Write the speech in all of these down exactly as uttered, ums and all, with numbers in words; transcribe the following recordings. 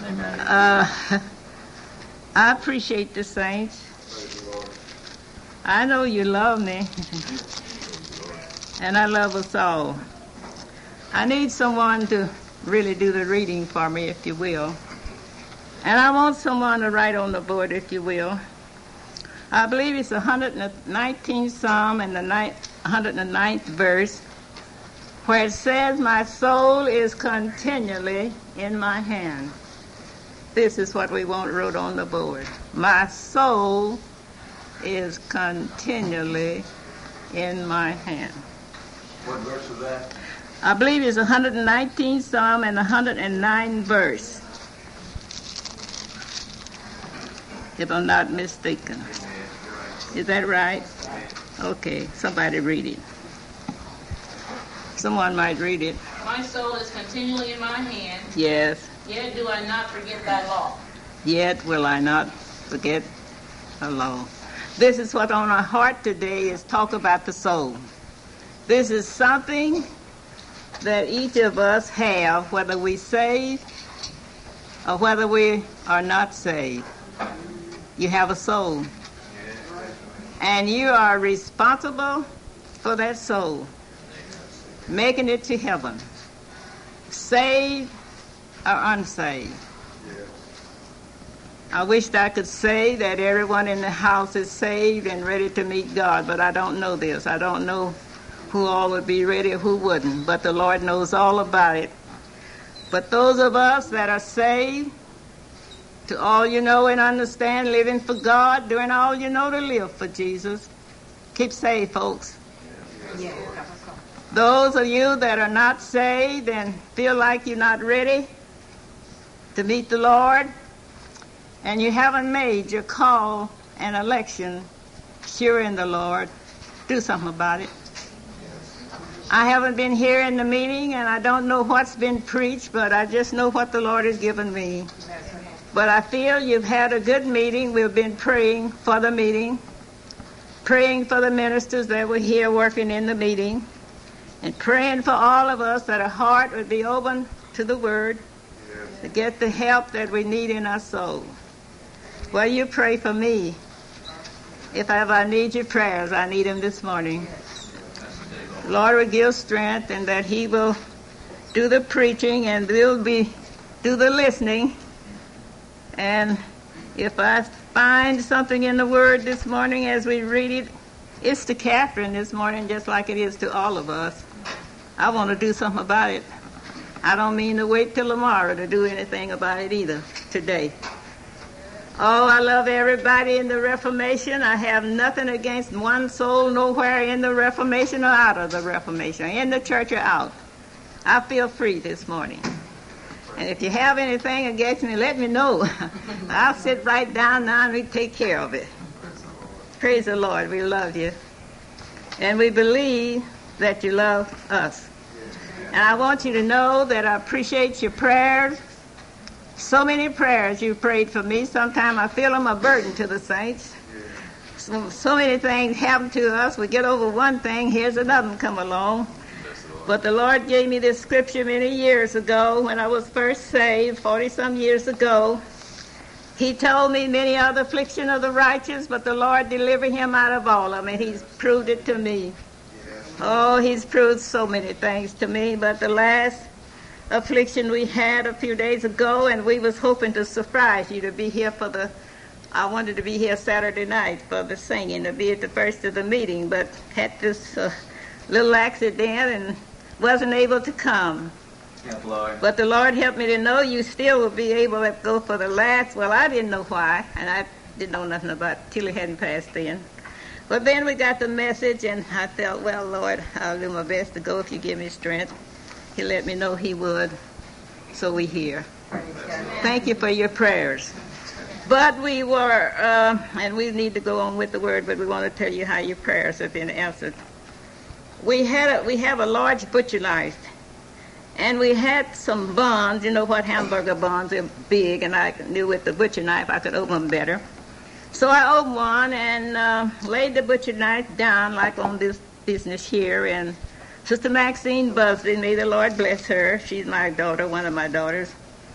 Uh, I appreciate the saints. I know you love me, and I love us all. I need someone to really do the reading for me, if you will. And I want someone to write on the board, if you will. I believe it's the one hundred nineteenth Psalm and the one hundred ninth verse, where it says, "My soul is continually in my hand." This is what we want wrote on the board. My soul is continually in my hand. What verse is that? I believe it's the one hundred nineteenth Psalm and the one hundred ninth verse, if I'm not mistaken. Is that right? Okay, somebody read it. Someone might read it. My soul is continually in my hand. Yes. Yet do I not forget thy law. Yet will I not forget thy law. This is what on our heart today is talk about the soul. This is something that each of us have, whether we saved or whether we are not saved. You have a soul. And you are responsible for that soul, making it to heaven, saved or unsaved. I wish I could say that everyone in the house is saved and ready to meet God, but I don't know this. I don't know who all would be ready or who wouldn't, but the Lord knows all about it. But those of us that are saved, to all you know and understand, living for God, doing all you know to live for Jesus, keep saved, folks. Yeah. Those of you that are not saved and feel like you're not ready to meet the Lord, and you haven't made your call and election sure in the Lord, do something about it. I haven't been here in the meeting, and I don't know what's been preached, but I just know what the Lord has given me. But I feel you've had a good meeting. We've been praying for the meeting, praying for the ministers that were here working in the meeting, and praying for all of us that our heart would be open to the Word to get the help that we need in our soul. Well, you pray for me. If ever I need your prayers, I need them this morning. The Lord will give strength, and that He will do the preaching and we'll be do the listening. And if I find something in the Word this morning as we read it, it's to Catherine this morning just like it is to all of us. I want to do something about it. I don't mean to wait till tomorrow to do anything about it either, today. Oh, I love everybody in the Reformation. I have nothing against one soul nowhere in the Reformation or out of the Reformation, in the church or out. I feel free this morning. And if you have anything against me, let me know. I'll sit right down now and we take care of it. Praise the Lord. We love you. And we believe that you love us. And I want you to know that I appreciate your prayers. So many prayers you prayed for me. Sometimes I feel them a burden to the saints. So, so many things happen to us. We get over one thing, here's another one come along. But the Lord gave me this scripture many years ago when I was first saved, forty-some years ago. He told me many are the affliction of the righteous, but the Lord delivered him out of all of them, and He's proved it to me. Oh, He's proved so many things to me, but the last affliction we had a few days ago, and we was hoping to surprise you to be here for the, I wanted to be here Saturday night for the singing, to be at the first of the meeting, but had this uh, little accident and wasn't able to come. Yes, Lord. But the Lord helped me to know you still will be able to go for the last. Well, I didn't know why, and I didn't know nothing about it till it hadn't passed then. But then we got the message, and I felt, well, Lord, I'll do my best to go if you give me strength. He let me know He would, so we here. Thank you for your prayers. But we were, uh, and we need to go on with the Word, but we want to tell you how your prayers have been answered. We had a, we have a large butcher knife, and we had some buns. You know what hamburger buns are big, and I knew with the butcher knife I could open them better. So I opened one and uh, laid the butcher knife down like on this business here, and Sister Maxine Busby, may the Lord bless her. She's my daughter, one of my daughters.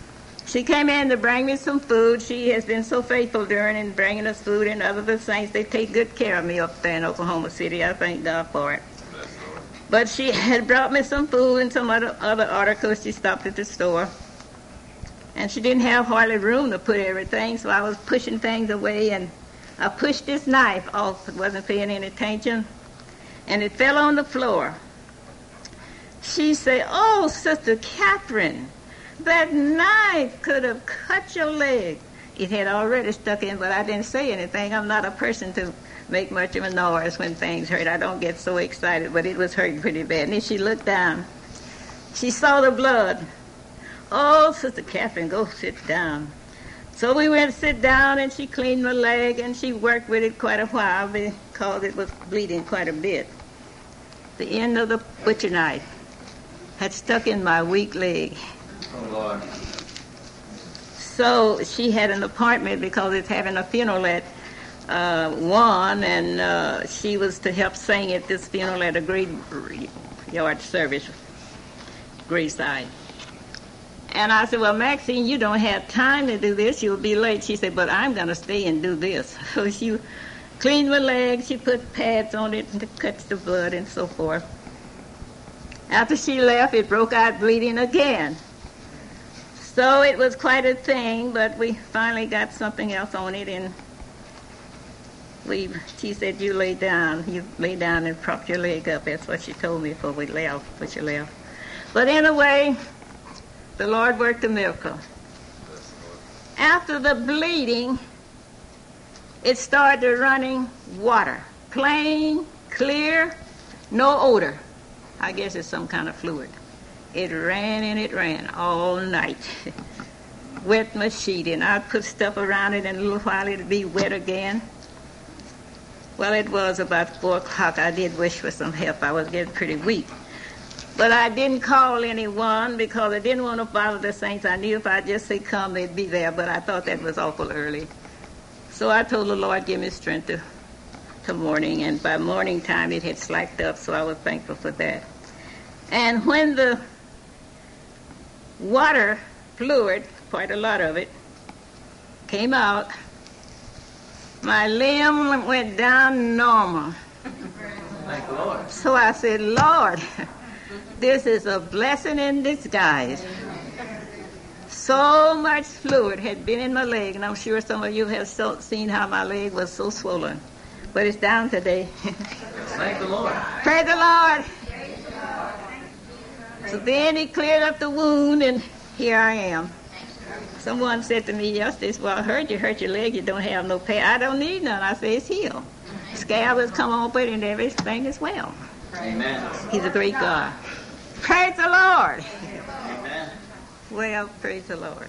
She came in to bring me some food. She has been so faithful during and bringing us food, and other the saints, they take good care of me up there in Oklahoma City. I thank God for it. But she had brought me some food and some other, other articles. She stopped at the store. And she didn't have hardly room to put everything, so I was pushing things away, and I pushed this knife off. It wasn't paying any attention, and it fell on the floor. She said, "Oh, Sister Catherine, that knife could have cut your leg." It had already stuck in, but I didn't say anything. I'm not a person to make much of a noise when things hurt. I don't get so excited, but it was hurting pretty bad. And then she looked down. She saw the blood. "Oh, Sister Catherine, go sit down." So we went to sit down, and she cleaned my leg, and she worked with it quite a while because it was bleeding quite a bit. The end of the butcher knife had stuck in my weak leg. Oh, Lord. So she had an appointment because it's having a funeral at uh, one, and uh, she was to help sing at this funeral at a graveyard service, graveside. And I said, "Well, Maxine, you don't have time to do this. You'll be late." She said, "But I'm going to stay and do this." So she cleaned my leg. She put pads on it to catch the blood and so forth. After she left, it broke out bleeding again. So it was quite a thing, but we finally got something else on it, and we. She said, "You lay down. You lay down and prop your leg up." That's what she told me before we left, before she left. But anyway, the Lord worked a miracle. After the bleeding, it started running water. Plain, clear, no odor. I guess it's some kind of fluid. It ran and it ran all night. Wet my sheet, and I'd put stuff around it, and a little while it'd be wet again. Well, it was about four o'clock. I did wish for some help. I was getting pretty weak. But I didn't call anyone because I didn't want to bother the saints. I knew if I just say come, they'd be there, but I thought that was awful early. So I told the Lord, give me strength to, to morning, and by morning time it had slacked up, so I was thankful for that. And when the water fluid, quite a lot of it, came out, my limb went down normal. Thank the Lord. So I said, "Lord, this is a blessing in disguise." So much fluid had been in my leg, and I'm sure some of you have so, seen how my leg was so swollen. But it's down today. Thank the Lord. Praise the Lord. So then he cleared up the wound, and here I am. Someone said to me yesterday, "Well, I heard you hurt your leg. You don't have no pain." "I don't need none." I say, "It's healed. Scab has come off it, and everything is well." Amen. He's a great God. Praise the Lord. Amen. Well, praise the Lord.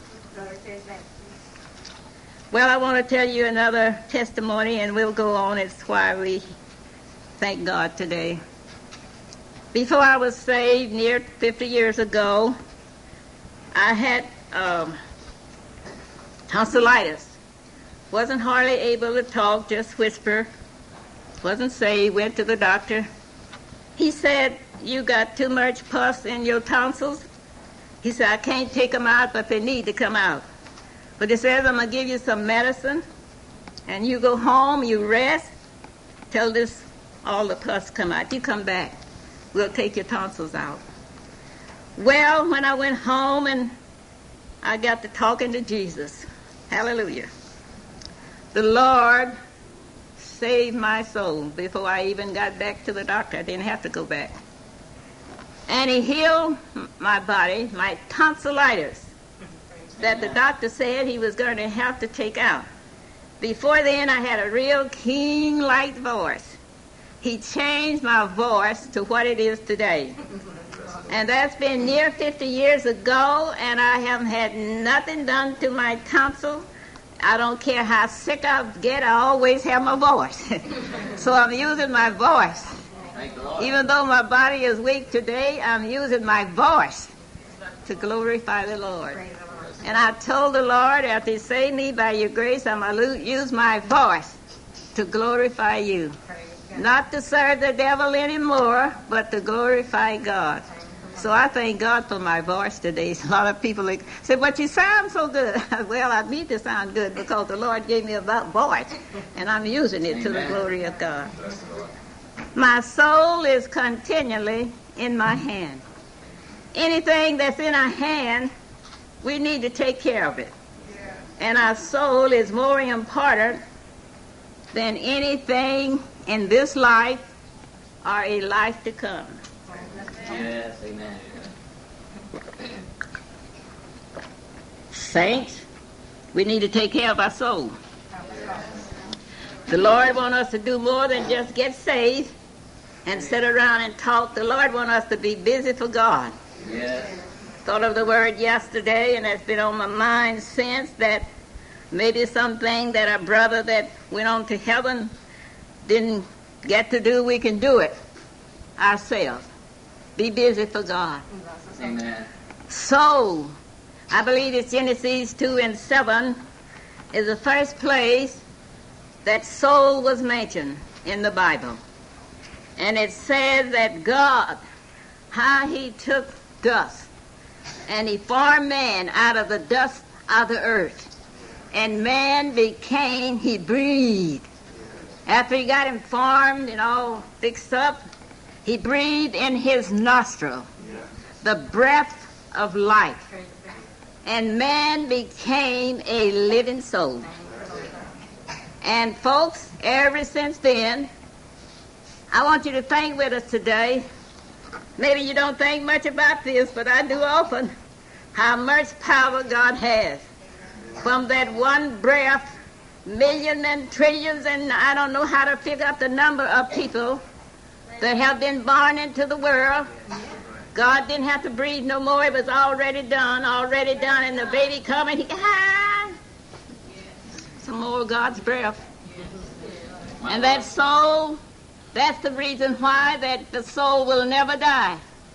Well, I want to tell you another testimony, and we'll go on. It's why we thank God today. Before I was saved, near fifty years ago, I had um, tonsillitis. Wasn't hardly able to talk, just whisper. Wasn't saved, went to the doctor. He said, "You got too much pus in your tonsils." He said, "I can't take them out, but they need to come out. But he says, I'm going to give you some medicine, and you go home, you rest, till this, all the pus come out. You come back. We'll take your tonsils out." Well, when I went home and I got to talking to Jesus, hallelujah, the Lord saved my soul before I even got back to the doctor. I didn't have to go back. And he healed my body, my tonsillitis, that the doctor said he was going to have to take out. Before then, I had a real keen, light voice. He changed my voice to what it is today. And that's been near fifty years ago, and I haven't had nothing done to my tonsil. I don't care how sick I get, I always have my voice. So I'm using my voice. Even though my body is weak today, I'm using my voice to glorify the Lord. And I told the Lord, after he saved me by your grace, I'm going to use my voice to glorify you. Not to serve the devil anymore, but to glorify God. So I thank God for my voice today. A lot of people like, say, but you sound so good. Well, I need to sound good because the Lord gave me a voice, and I'm using it Amen. To the glory of God. My soul is continually in my hand. Anything that's in our hand, we need to take care of it. And our soul is more important than anything in this life or a life to come. Yes, amen. Saints, we need to take care of our soul. The Lord wants us to do more than just get saved and sit around and talk. The Lord wants us to be busy for God. Yes. Thought of the word yesterday, and it's been on my mind since, that maybe something that a brother that went on to heaven didn't get to do, we can do it ourselves. Be busy for God. Amen. So, I believe it's Genesis two and seven is the first place that soul was mentioned in the Bible. And it says that God, how he took dust and he formed man out of the dust of the earth. And man became, he breathed. After he got him formed and all fixed up, he breathed in his nostril the breath of life. And man became a living soul. And folks, ever since then, I want you to think with us today. Maybe you don't think much about this, but I do often, how much power God has. From that one breath, millions and trillions, and I don't know how to figure out the number of people that have been born into the world. God didn't have to breathe no more. It was already done, already done. And the baby coming, he, ah, some more of God's breath. And that soul, that's the reason why that the soul will never die.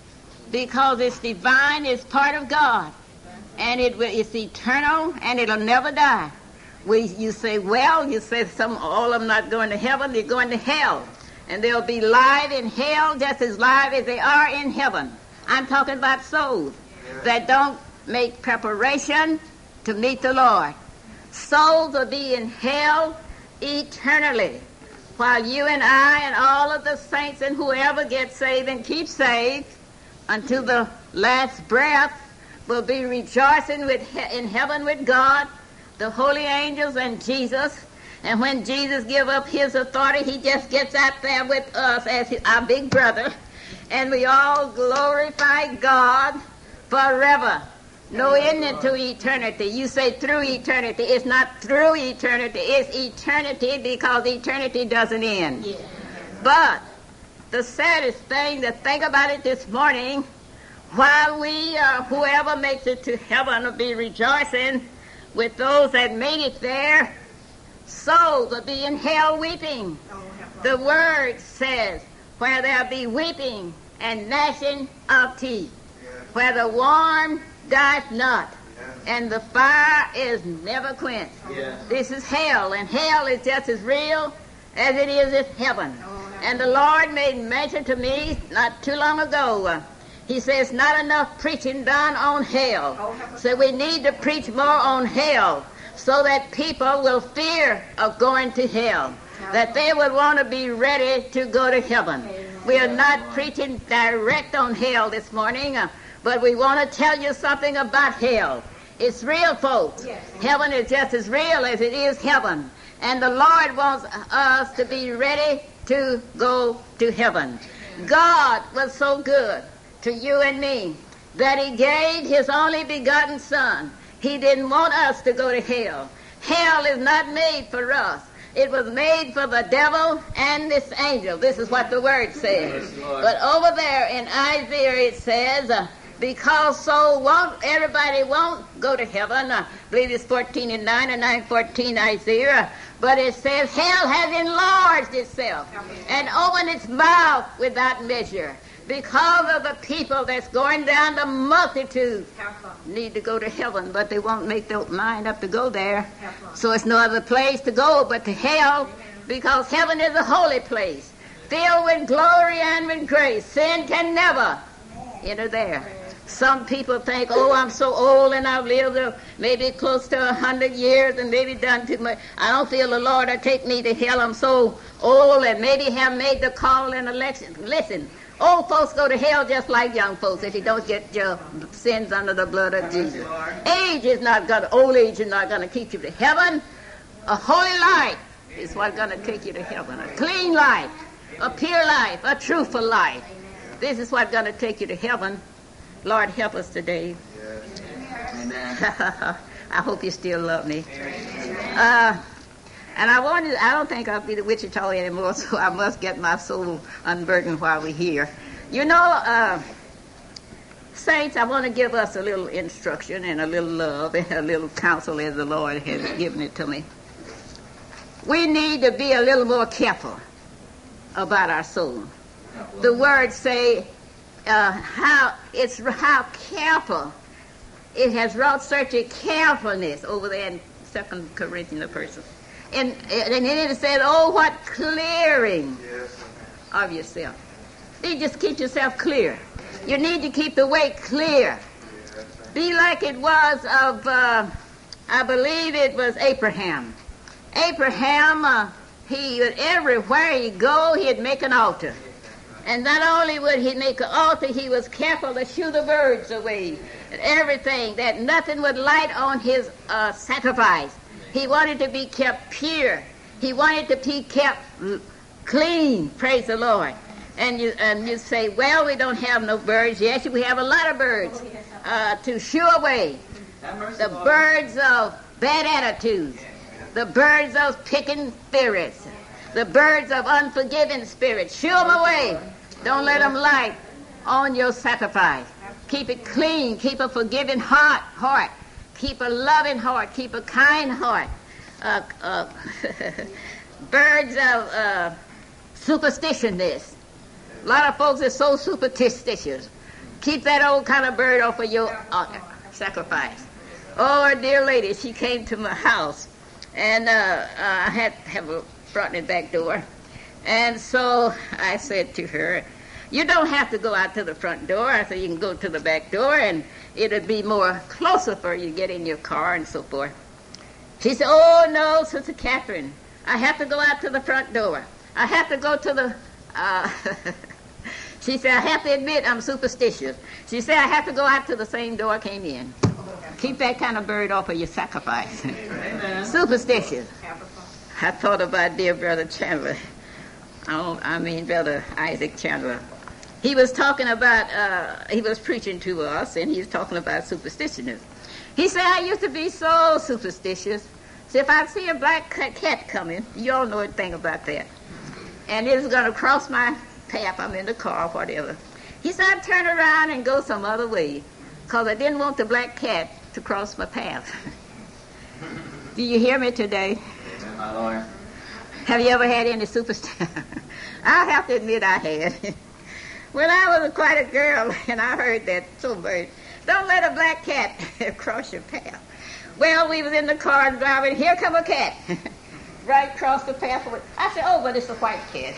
Because it's divine, it's part of God. And it will, it's eternal, and it'll never die. We, you say, well, you say some, all of them not going to heaven, they're going to hell. And they'll be live in hell just as live as they are in heaven. I'm talking about souls that don't make preparation to meet the Lord. Souls will be in hell eternally, while you and I and all of the saints and whoever gets saved and keep saved until the last breath will be rejoicing with he- in heaven with God, the holy angels, and Jesus. And when Jesus give up his authority, he just gets out there with us as his, our big brother. And we all glorify God forever. No end to eternity. You say through eternity. It's not through eternity. It's eternity because eternity doesn't end. Yeah. But the saddest thing to think about it this morning, while we, uh, whoever makes it to heaven, will be rejoicing with those that made it there, souls will be in hell weeping. The word says, where there'll be weeping and gnashing of teeth, where the warm dieth not, and the fire is never quenched. Yeah. This is hell, and hell is just as real as it is in heaven. And the Lord made mention to me not too long ago. Uh, he says, not enough preaching done on hell. So we need to preach more on hell so that people will fear of going to hell, that they would want to be ready to go to heaven. We are not preaching direct on hell this morning, uh, but we want to tell you something about hell. It's real, folks. Yes. Heaven is just as real as it is heaven. And the Lord wants us to be ready to go to heaven. God was so good to you and me that he gave his only begotten Son. He didn't want us to go to hell. Hell is not made for us. It was made for the devil and this angel. This is what the word says. But over there in Isaiah it says, uh, because so won't, everybody won't go to heaven. I believe it's fourteen and nine and nine fourteen Isaiah. But it says, hell has enlarged itself and opened its mouth without measure. Because of the people that's going down, the multitude need to go to heaven, but they won't make their mind up to go there. So it's no other place to go but to hell, because heaven is a holy place, filled with glory and with grace. Sin can never enter there. Some people think, oh, I'm so old and I've lived uh, maybe close to a hundred years and maybe done too much. I don't feel the Lord will take me to hell. I'm so old and maybe have made the call in election. Listen, old folks go to hell just like young folks if you don't get your sins under the blood of Jesus. Age is not going to, old age is not going to keep you to heaven. A holy life is what's going to take you to heaven. A clean life, a pure life, a truthful life. This is what's going to take you to heaven. Lord, help us today. Amen. I hope you still love me. Uh, and I wanted, I don't think I'll be the Wichita anymore, so I must get my soul unburdened while we're here. You know, uh, saints, I want to give us a little instruction and a little love and a little counsel as the Lord has given it to me. We need to be a little more careful about our soul. The words say, Uh, how it's how careful it has wrought such a carefulness over there in Second Corinthians person, and and then it said, "Oh, what clearing of yourself." You just keep yourself clear. You need to keep the way clear. Be like it was of, uh, I believe it was Abraham. Abraham, uh, he everywhere he go, he'd make an altar. And not only would he make an altar, he was careful to shoo the birds away and everything, that nothing would light on his uh, sacrifice. He wanted to be kept pure. He wanted to be kept clean, praise the Lord. And you and you say, well, we don't have no birds. Yes, we have a lot of birds uh, to shoo away. The birds of bad attitudes, the birds of picking spirits, the birds of unforgiving spirits. Shoo them away. Don't let them light on your sacrifice. Keep it clean. Keep a forgiving heart. Heart. Keep a loving heart. Keep a kind heart. Uh, uh, birds of uh, superstitiousness. A lot of folks are so superstitious. Keep that old kind of bird off of your uh, sacrifice. Oh, a dear lady, she came to my house, and uh, uh, I had to have a front and back door. And so I said to her, you don't have to go out to the front door. I said, you can go to the back door, and it'll be more closer for you to get in your car and so forth. She said, oh, no, Sister Catherine, I have to go out to the front door. I have to go to the... Uh, she said, I have to admit I'm superstitious. She said, I have to go out to the same door I came in. Keep that kind of bird off of your sacrifice. Superstitious. I thought about dear Brother Chandler. Oh, I mean, Brother Isaac Chandler. He was talking about, uh, he was preaching to us, and he was talking about superstitiousness. He said, I used to be so superstitious. So if I see a black cat coming, you all know anything about that, and it was going to cross my path, I'm in the car or whatever. He said, I'd turn around and go some other way, because I didn't want the black cat to cross my path. Do you hear me today? My Lord. Have you ever had any superstition? I have to admit I had. When I was quite a girl, and I heard that so much, don't let a black cat cross your path. Well, we was in the car driving, here come a cat. Right across the path. I said, oh, but it's a white cat.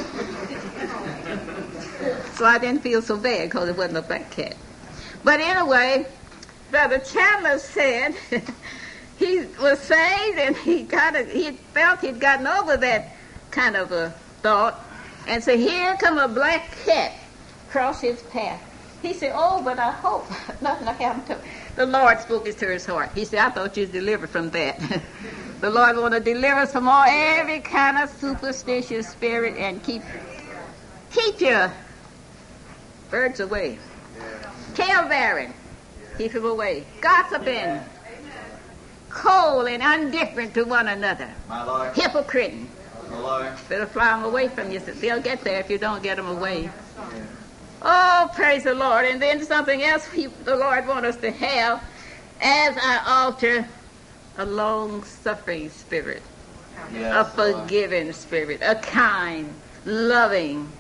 So I didn't feel so bad because it wasn't a black cat. But anyway, Brother Chandler said he was saved, and he got a, he felt he'd gotten over that kind of a thought. And so here come a black cat across his path. He said, oh, but I hope nothing will happen to him. The Lord spoke it to his heart. He said, I thought you was delivered from that. The Lord want to deliver us from all every kind of superstitious spirit and keep keep your birds away. Tale-bearing, keep them away. Gossiping, cold and indifferent to one another. My Lord. Hypocriting. My Lord. Better fly them away from you. They'll get there if you don't get them away. Oh, praise the Lord. And then something else he, the Lord wants us to have as our altar, a long-suffering spirit, Yes, a forgiving Lord. Spirit, a kind, loving,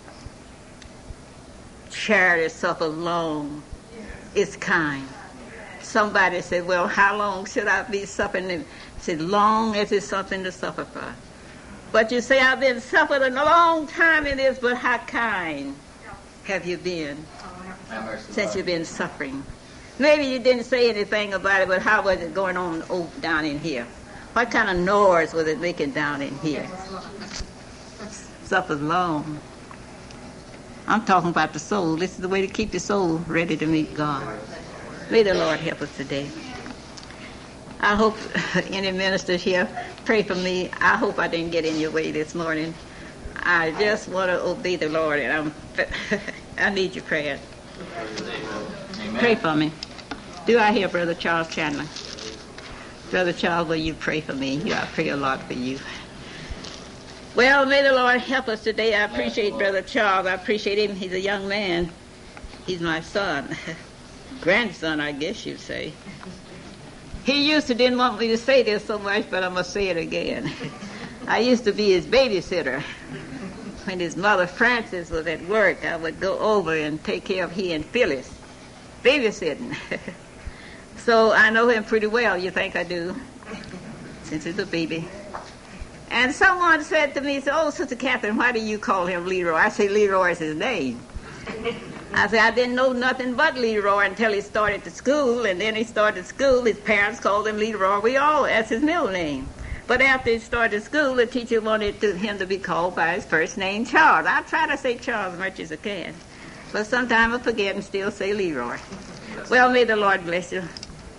charity suffer long, is kind. Somebody said, well, how long should I be suffering? And said, long as it's something to suffer for. But you say, I've been suffering a long time in this, but how kind have you been? Have mercy, since Lord. you've been suffering. Maybe you didn't say anything about it, but how was it going on oh, down in here? What kind of noise was it making down in here? Suffers long. I'm talking about the soul. This is the way to keep the soul ready to meet God. May the Lord help us today. I hope any ministers here pray for me. I hope I didn't get in your way this morning. I just want to obey the Lord, and I'm, I need your prayer. Amen. Pray for me. Do I hear Brother Charles Chandler? Brother Charles, will you pray for me? Yeah, I pray a lot for you. Well, may the Lord help us today. I appreciate Brother Charles. I appreciate him. He's a young man. He's my son. Grandson, I guess you'd say. He used to didn't want me to say this so much, but I must say it again. I used to be his babysitter. When his mother, Frances, was at work, I would go over and take care of he and Phyllis. Babysitting. So I know him pretty well, you think I do, since he's a baby. And someone said to me, oh, Sister Catherine, why do you call him Leroy? I say Leroy is his name. I said, I didn't know nothing but Leroy until he started to school, and then he started school. His parents called him Leroy. We all, that's his middle name. But after he started school, the teacher wanted to, him to be called by his first name, Charles. I try to say Charles as much as I can. But sometimes I forget and still say Leroy. Well, may the Lord bless you.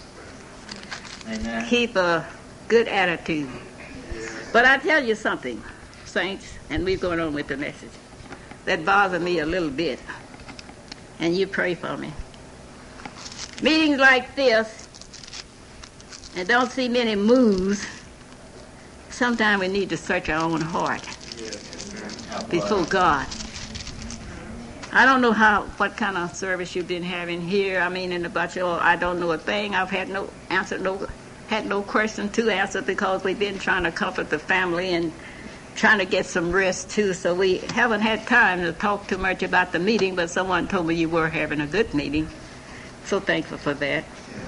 Amen. Keep a good attitude. But I tell you something, saints, and we're going on with the message, that bothers me a little bit. And you pray for me. Meetings like this, and don't see many moves, sometimes we need to search our own heart before God. I don't know how, what kind of service you've been having here. I mean, in the bachelor, I don't know a thing. I've had no answer, no, had no question to answer because we've been trying to comfort the family and trying to get some rest too. So we haven't had time to talk too much about the meeting, but someone told me you were having a good meeting. So thankful for that.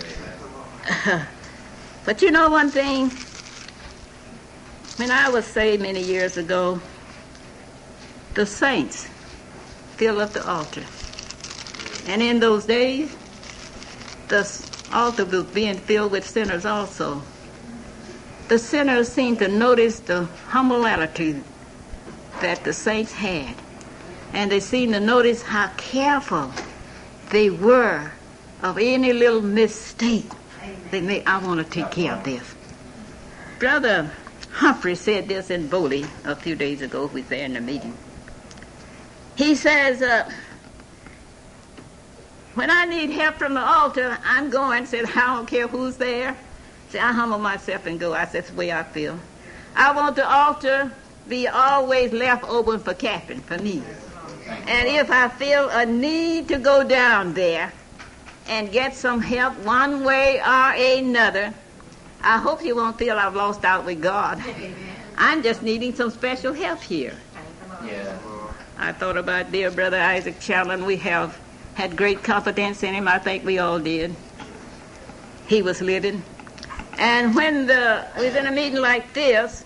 But you know one thing? When I was saved many years ago, the saints filled up the altar. And in those days, the altar was being filled with sinners also. The sinners seemed to notice the humble attitude that the saints had. And they seemed to notice how careful they were of any little mistake they made. I want to take care of this. Brother Humphrey said this in Bowley a few days ago. We were there in the meeting. He says, uh, when I need help from the altar, I'm going. Said, I don't care who's there. Said, I humble myself and go. I said, that's the way I feel. I want the altar be always left open for Catherine, for me. And if I feel a need to go down there and get some help one way or another, I hope you won't feel I've lost out with God. I'm just needing some special help here. Yeah. I thought about dear Brother Isaac Chandler, and we have had great confidence in him. I think we all did. He was living. And when the, we was in a meeting like this,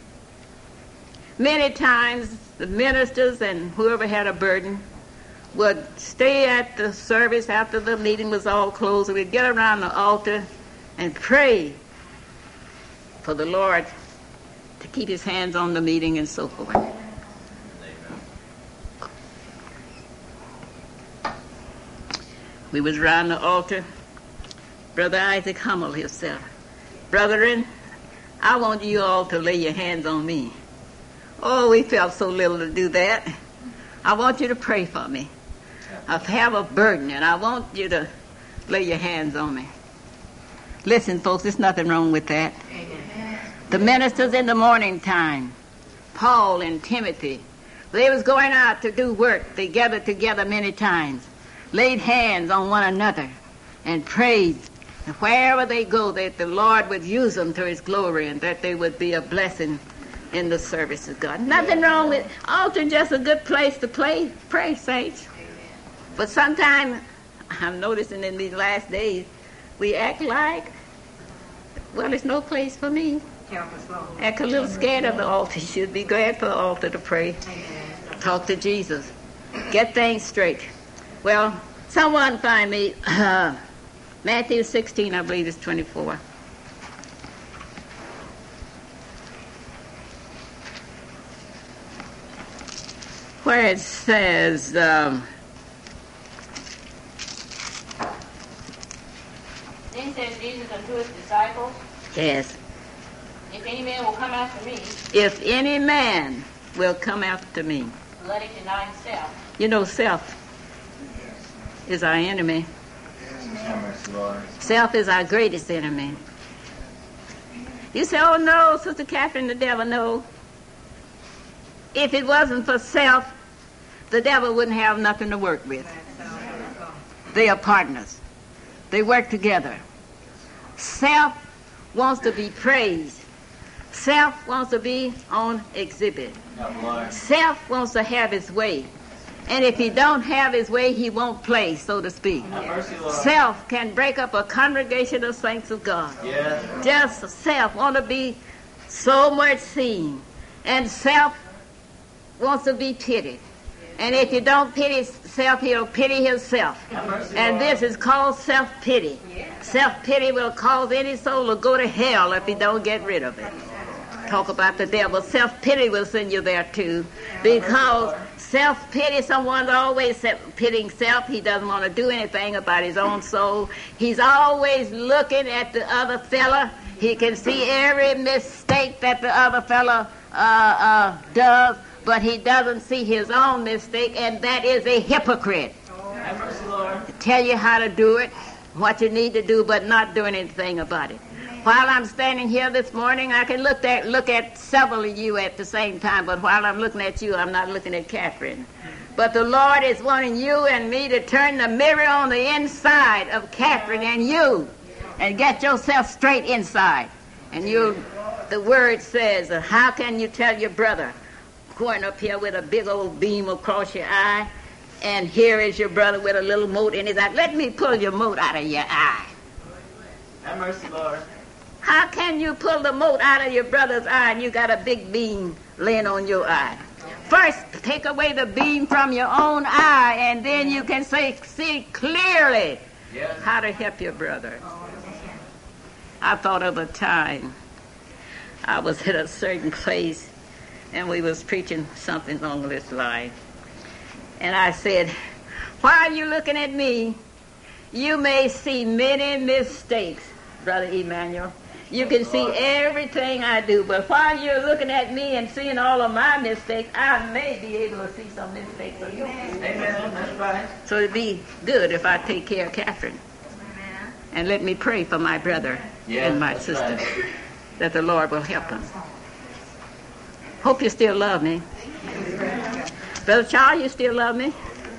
many times the ministers and whoever had a burden would stay at the service after the meeting was all closed, and we'd get around the altar and pray for the Lord to keep his hands on the meeting and so forth. We was around the altar. Brother Isaac humbled himself. Brethren, I want you all to lay your hands on me. Oh, we felt so little to do that. I want you to pray for me. I have a burden, and I want you to lay your hands on me. Listen, folks, there's nothing wrong with that. Amen. The ministers in the morning time, Paul and Timothy, they was going out to do work. They gathered together many times, laid hands on one another, and prayed. And wherever they go, that the Lord would use them to his glory and that they would be a blessing in the service of God. Nothing wrong with altar, just a good place to play, pray, saints. But sometimes, I'm noticing in these last days, we act like, well, there's no place for me. Act a little scared of the altar. You should be glad for the altar to pray. Talk to Jesus. Get things straight. Well, Someone find me uh, Matthew sixteen, I believe it's twenty-four. Where it says, um, Then said Jesus unto his disciples, yes, If any man will come after me, if any man will come after me. let him deny himself. You know, self is our enemy. Have mercy, Lord. Self is our greatest enemy. You say, oh no, Sister Catherine, the devil, no. If it wasn't for self, the devil wouldn't have nothing to work with. They are partners. They work together. Self wants to be praised. Self wants to be on exhibit. Help, Lord. Self wants to have his way. And if he don't have his way, he won't play, so to speak. Have mercy, Lord. Self can break up a congregation of saints of God. Yes. Just self want to be so much seen. And self wants to be pitied. And if you don't pity self, he'll pity himself. Have mercy, And Lord. this is called self-pity. Self-pity will cause any soul to go to hell if he don't get rid of it. Talk about the devil. Self-pity will send you there too. Because self-pity, someone's always pitying self. He doesn't want to do anything about his own soul. He's always looking at the other fella. He can see every mistake that the other fella uh, uh, does, but he doesn't see his own mistake, and that is a hypocrite. Have mercy, Lord. Tell you how to do it, what you need to do, but not doing anything about it. While I'm standing here this morning, I can look at look at several of you at the same time, but while I'm looking at you, I'm not looking at Catherine. But the Lord is wanting you and me to turn the mirror on the inside of Catherine and you, and get yourself straight inside. And you, the word says, uh, how can you tell your brother, going up here with a big old beam across your eye, and here is your brother with a little mote in his eye. Let me pull your mote out of your eye. Have mercy, Lord. How can you pull the mote out of your brother's eye and you got a big beam laying on your eye? First, take away the beam from your own eye, and then you can say, see clearly Yes. how to help your brother. I thought of a time I was at a certain place, and we was preaching something along this line. And I said, while you're looking at me, you may see many mistakes, Brother Emmanuel. You can see everything I do, but while you're looking at me and seeing all of my mistakes, I may be able to see some mistakes of yours. Amen. That's right. So it'd be good if I take care of Catherine. And let me pray for my brother Yes, and my that's sister, right. that the Lord will help them. Hope you still love me. Brother Charles, you still love me?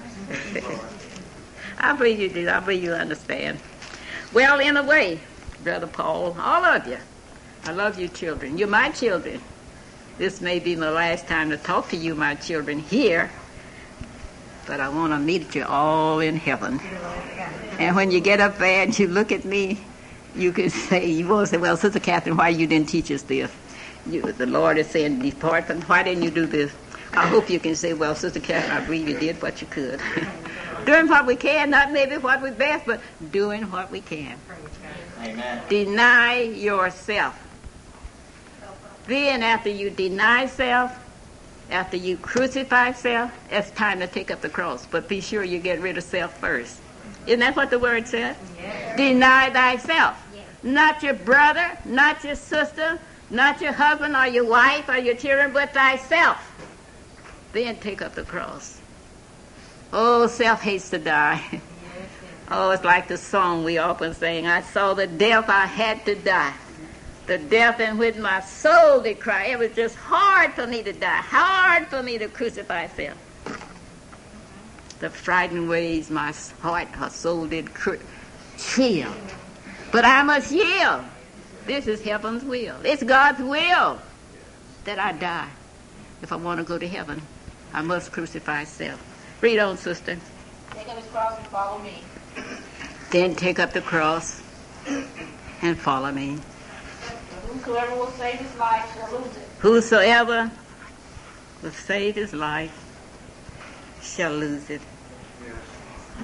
I believe you do. I believe you understand. Well, in a way, Brother Paul, all of you, I love you children. You're my children. This may be my last time to talk to you, my children, here, but I want to meet you all in heaven. And when you get up there and you look at me, you can say, you won't say, well, Sister Catherine, why you didn't teach us this? You, the Lord is saying, depart from, why didn't you do this? I hope you can say, well, Sister Catherine, I believe you did what you could. Doing what we can, not maybe what we best, but doing what we can. Amen. Deny yourself. Then after you deny self, after you crucify self, it's time to take up the cross. But be sure you get rid of self first. Isn't that what the word says? Yes. Deny thyself. Yes. Not your brother, not your sister, not your husband or your wife or your children, but thyself. Then take up the cross. Oh, self hates to die. Oh, it's like the song we often sing, I saw the death I had to die. The death in which my soul did cry. It was just hard for me to die, hard for me to crucify self. The frightened ways my heart, her soul did cr- chill. But I must yield. This is heaven's will. It's God's will that I die. If I want to go to heaven, I must crucify self. Read on, sister. Take up his cross and follow me. Then take up the cross and follow me. Whosoever will save his life shall lose it. Whosoever will save his life shall lose it. And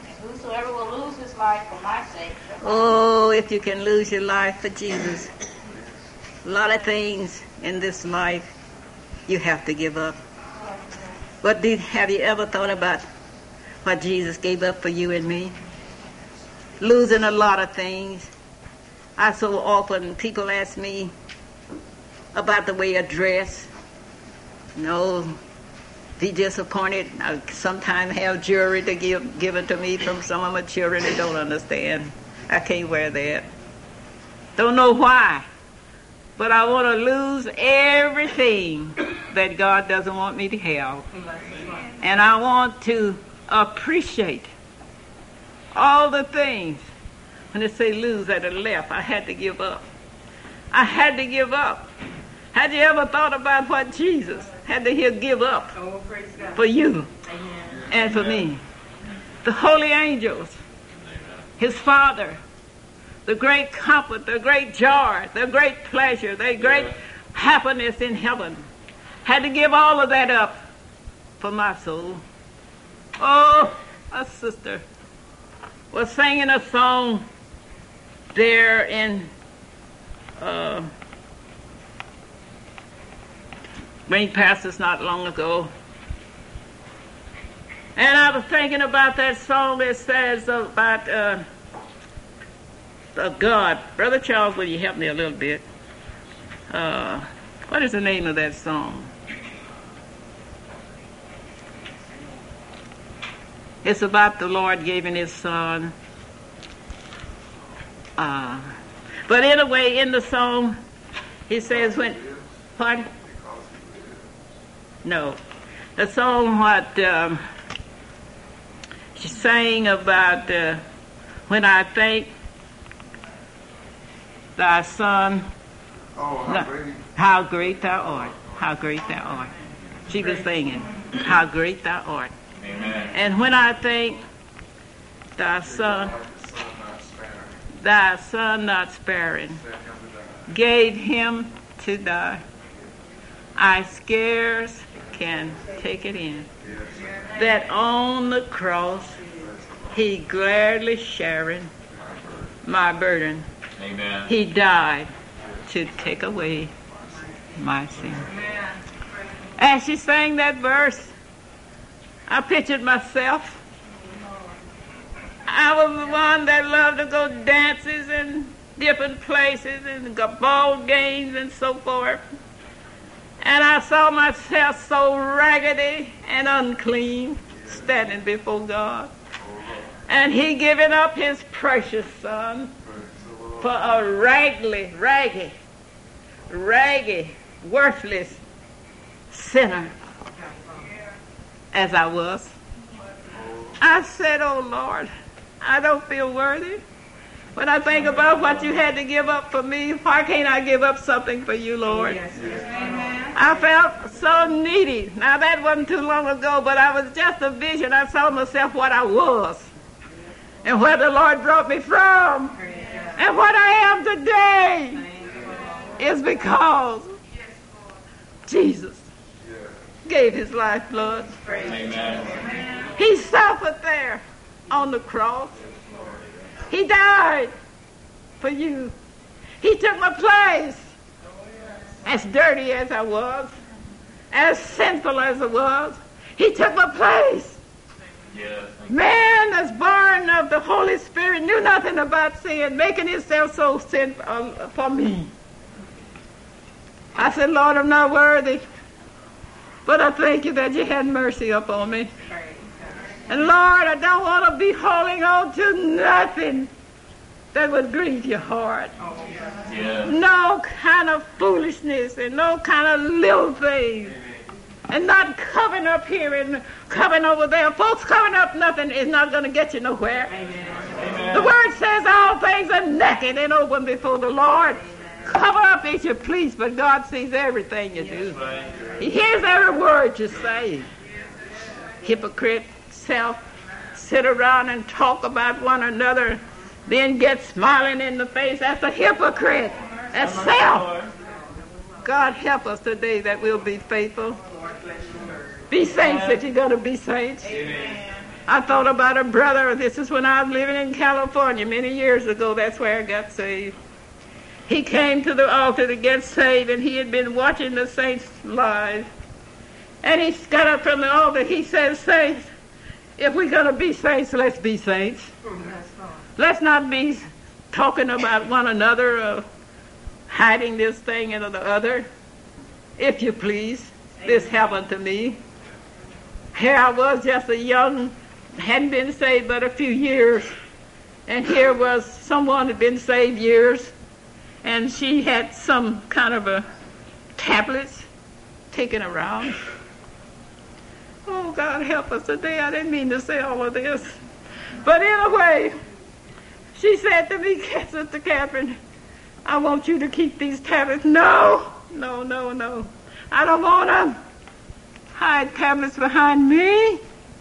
Whosoever will lose his life for my sake. Oh, if you can lose your life for Jesus. A lot of things in this life you have to give up. But did, have you ever thought about what Jesus gave up for you and me? Losing a lot of things. I so often, people ask me about the way I dress. No, be disappointed. I sometimes have jewelry to give given to me from some of my children that don't understand. I can't wear that. Don't know why. But I want to lose everything that God doesn't want me to have. And I want to appreciate all the things. When they say lose at the left, I had to give up. I had to give up. Had you ever thought about what Jesus had to hear give up for you and for me? The holy angels, his Father, the great comfort, the great joy, the great pleasure, the great happiness in heaven. Had to give all of that up for my soul. Oh, a sister was singing a song there in uh, Green Pastures not long ago. And I was thinking about that song that says about uh, of God. Brother Charles, will you help me a little bit? Uh, what is the name of that song? It's about the Lord giving his son. Uh, but in a way, in the song, he says when, pardon? No. The song what um, she sang about uh, when I think thy son, oh, how, great. how great thou art, how great thou art. She was singing, how great thou art. Amen. And when I think thy son, thy son not sparing, gave him to die, I scarce can take it in, that on the cross he gladly sharing my burden. Amen. He died to take away my sin. As she sang that verse, I pictured myself. I was the one that loved to go dances and different places and go ball games and so forth. And I saw myself so raggedy and unclean standing before God. And he giving up his precious son for a raggedy, raggy, raggy, worthless sinner as I was. I said, oh Lord, I don't feel worthy. When I think about what you had to give up for me, why can't I give up something for you, Lord? Yes, yes. I felt so needy. Now that wasn't too long ago, but I was just a vision. I saw myself what I was and where the Lord brought me from. And what I am today is because Jesus gave his lifeblood. Amen. He suffered there on the cross. He died for you. He took my place. As dirty as I was, as sinful as I was, he took my place. Yes. Man that's born of the Holy Spirit knew nothing about sin, making himself so sin uh, for me. I said, Lord, I'm not worthy, but I thank you that you had mercy upon me. And Lord, I don't want to be holding on to nothing that would grieve your heart. Yes. No kind of foolishness and no kind of little things. And not covering up here and covering over there. Folks, covering up nothing is not going to get you nowhere. Amen. The word says all things are naked and open before the Lord. Cover up as you please, but God sees everything you do. He hears every word you say. Hypocrite self, sit around and talk about one another, then get smiling in the face. That's a hypocrite. That's self. God help us today that we'll be faithful. Be saints if you're going to be saints. Amen. I thought about a brother. This is when I was living in California many years ago. That's where I got saved. He came to the altar to get saved, and he had been watching the saints live. And he got up from the altar. He said, saints, if we're going to be saints, let's be saints. Let's not be talking about one another or hiding this thing into the other. If you please, this happened to me. Here I was, just a young, hadn't been saved but a few years. And here was someone who had been saved years. And she had some kind of a tablets taken around. Oh, God help us today. I didn't mean to say all of this. But anyway, she said to me, Sister Catherine, I want you to keep these tablets. No, no, no, no. I don't want to hide tablets behind me.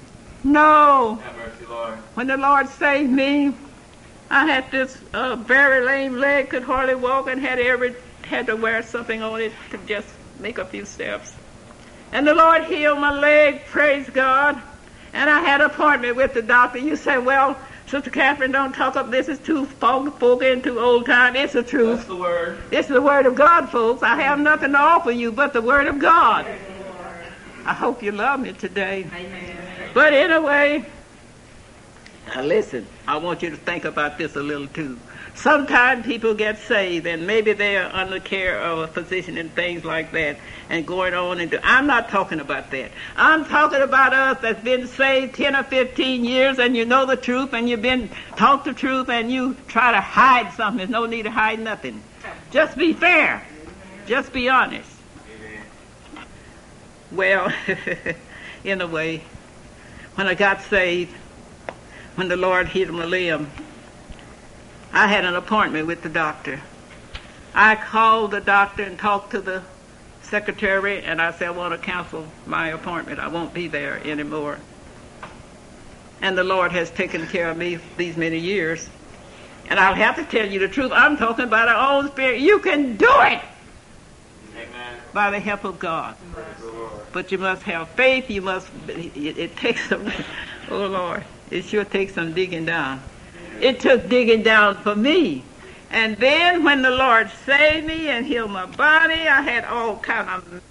No. Have mercy, Lord. When the Lord saved me, I had this uh, very lame leg, could hardly walk, and had every had to wear something on it to just make a few steps. And the Lord healed my leg, praise God. And I had an appointment with the doctor. You say, well, Sister Catherine, don't talk up. This is too folk and too old time. It's the truth. That's the word. It's the word of God, folks. I have nothing to offer you but the word of God. I hope you love me today. Amen. But anyway, now listen, I want you to think about this a little too. Sometimes people get saved, and maybe they are under care of a physician and things like that, and going on and do. I'm not talking about that. I'm talking about us that's been saved ten or fifteen years, and you know the truth, and you've been taught the truth, and you try to hide something. There's no need to hide nothing. Just be fair. Just be honest. Amen. Well, in a way, when I got saved, when the Lord healed my limb, I had an appointment with the doctor. I called the doctor and talked to the secretary, and I said, I want to cancel my appointment. I won't be there anymore. And the Lord has taken care of me these many years. And I'll have to tell you the truth. I'm talking about our own spirit. You can do it. Amen. By the help of God. But you must have faith. You must, it, it takes some, oh Lord, it sure takes some digging down. It took digging down for me. And then when the Lord saved me and healed my body, I had all kind of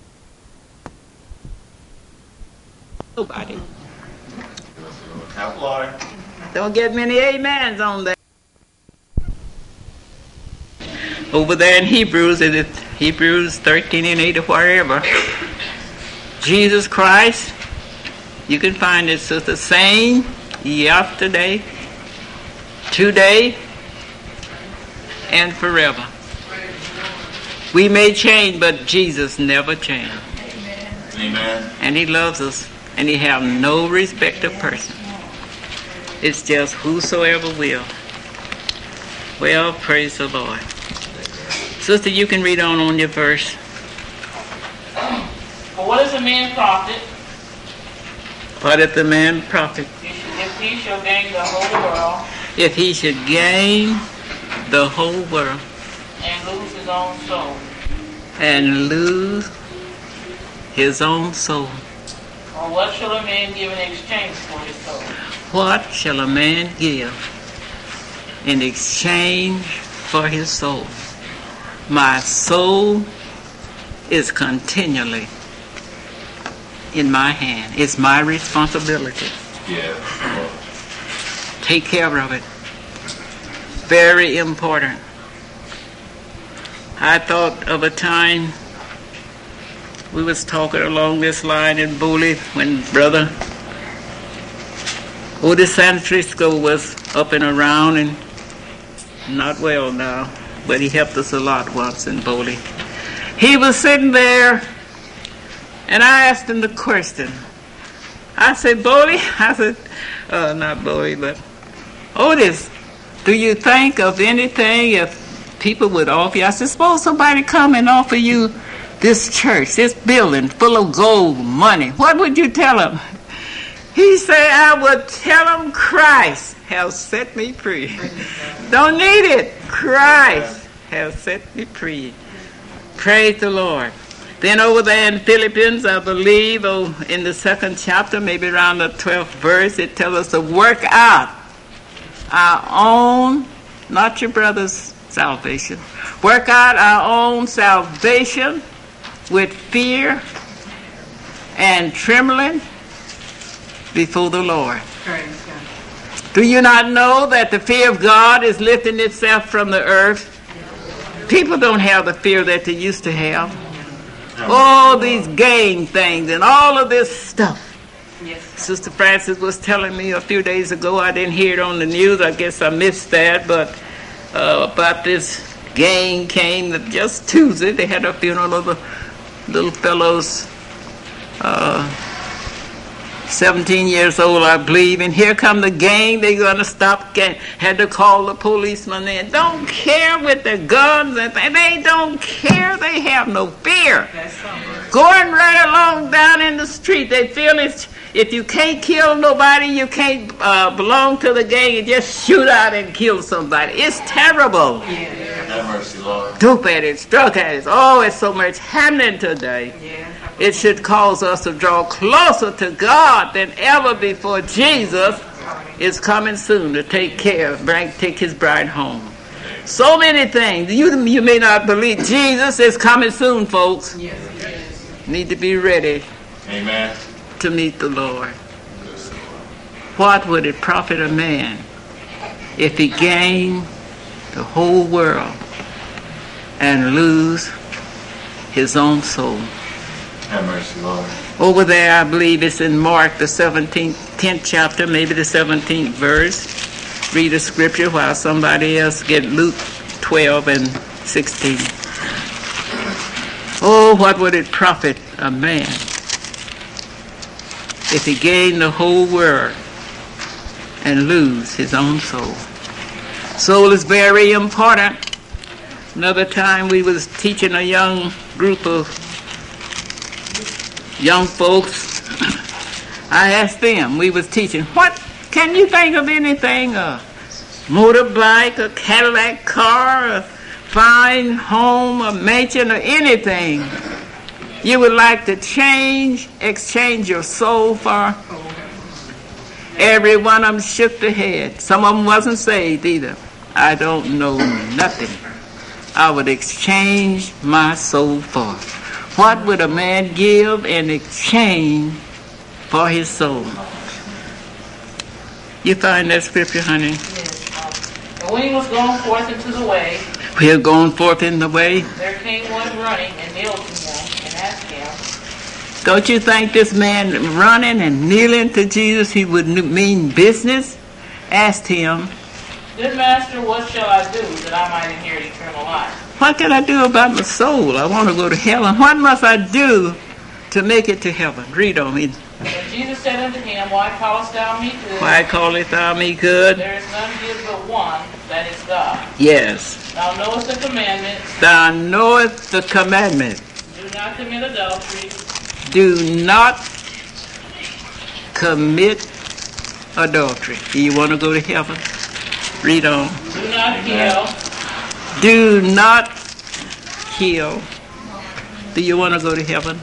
nobody. Help, Lord. Don't get many amens on that. Over there in Hebrews, is it Hebrews thirteen and eight or wherever? Jesus Christ, you can find it, so the same yesterday, today, and forever. We may change, but Jesus never changed. Amen. And he loves us, and he have no respect of person. It's just whosoever will. Well, praise the Lord. Sister, you can read on on your verse. For what is a man profit What if the man profit if he shall gain the whole world if he should gain the whole world and lose his own soul? and lose his own soul? Or what shall a man give in exchange for his soul? What shall a man give in exchange for his soul? My soul is continually in my hand. It's my responsibility. Yes. Take care of it. Very important. I thought of a time we was talking along this line in Bully when Brother Otis San Francisco was up and around and not well now, but he helped us a lot once in Bully. He was sitting there, and I asked him the question. I said, Bully, I said, uh, not Bully, but Otis, do you think of anything if people would offer you? I said, suppose somebody come and offer you this church, this building full of gold, money. What would you tell them? He said, I would tell them Christ has set me free. Don't need it. Christ has set me free. Praise the Lord. Then over there in Philippians, I believe, oh, in the second chapter, maybe around the twelfth verse, it tells us to work out our own, not your brother's salvation, work out our own salvation with fear and trembling before the Lord. Do you not know that the fear of God is lifting itself from the earth? People don't have the fear that they used to have. All these gang things and all of this stuff. Yes. Sister Francis was telling me a few days ago, I didn't hear it on the news, I guess I missed that, but uh, about this gang came just Tuesday. They had a funeral of the little fellow's uh, seventeen years old, I believe, and here come the gang. They're going to stop. Gang. Had to call the policeman in. Don't care with their guns and th- they don't care. They have no fear. Going right along down in the street, they feel it's, if you can't kill nobody, you can't uh, belong to the gang and just shoot out and kill somebody. It's terrible. Yeah. Have mercy, Lord. Dope at it, struck at it. Oh, it's so much happening today. Yeah. It should cause us to draw closer to God than ever before. Jesus is coming soon to take care, bring, take his bride home. So many things. You, you may not believe Jesus is coming soon, folks. Yes, yes. Need to be ready. Amen. To meet the Lord. What would it profit a man if he gained the whole world and lose his own soul? Have mercy, Lord. Over there, I believe it's in Mark, the seventeenth, tenth chapter, maybe the seventeenth verse. Read the scripture while somebody else get Luke twelve and sixteen. Oh, what would it profit a man if he gained the whole world and lose his own soul? Soul is very important. Another time we was teaching a young group of young folks. I asked them, we was teaching, what can you think of anything, a motorbike, a Cadillac car, a fine home, a mansion, or anything you would like to change, exchange your soul for? Every one of them shook their head. Some of them wasn't saved either. I don't know nothing I would exchange my soul for. What would a man give in exchange for his soul? You find that scripture, honey? Yes. And when he was going forth into the way, we are going forth in the way. There came one running and kneeled to him and asked him. Don't you think this man running and kneeling to Jesus, he would mean business? Asked him, Good master, what shall I do that I might inherit eternal life? What can I do about my soul? I want to go to heaven. What must I do to make it to heaven? Read on me. And Jesus said unto him, Why callest thou me good? Why callest thou me good? There is none good but one, that is God. Yes. Thou knowest the commandments. Thou knowest the commandment. Do not commit adultery. Do not commit adultery. Do you want to go to heaven? Read on. Do not kill. Do not kill. Do you want to go to heaven?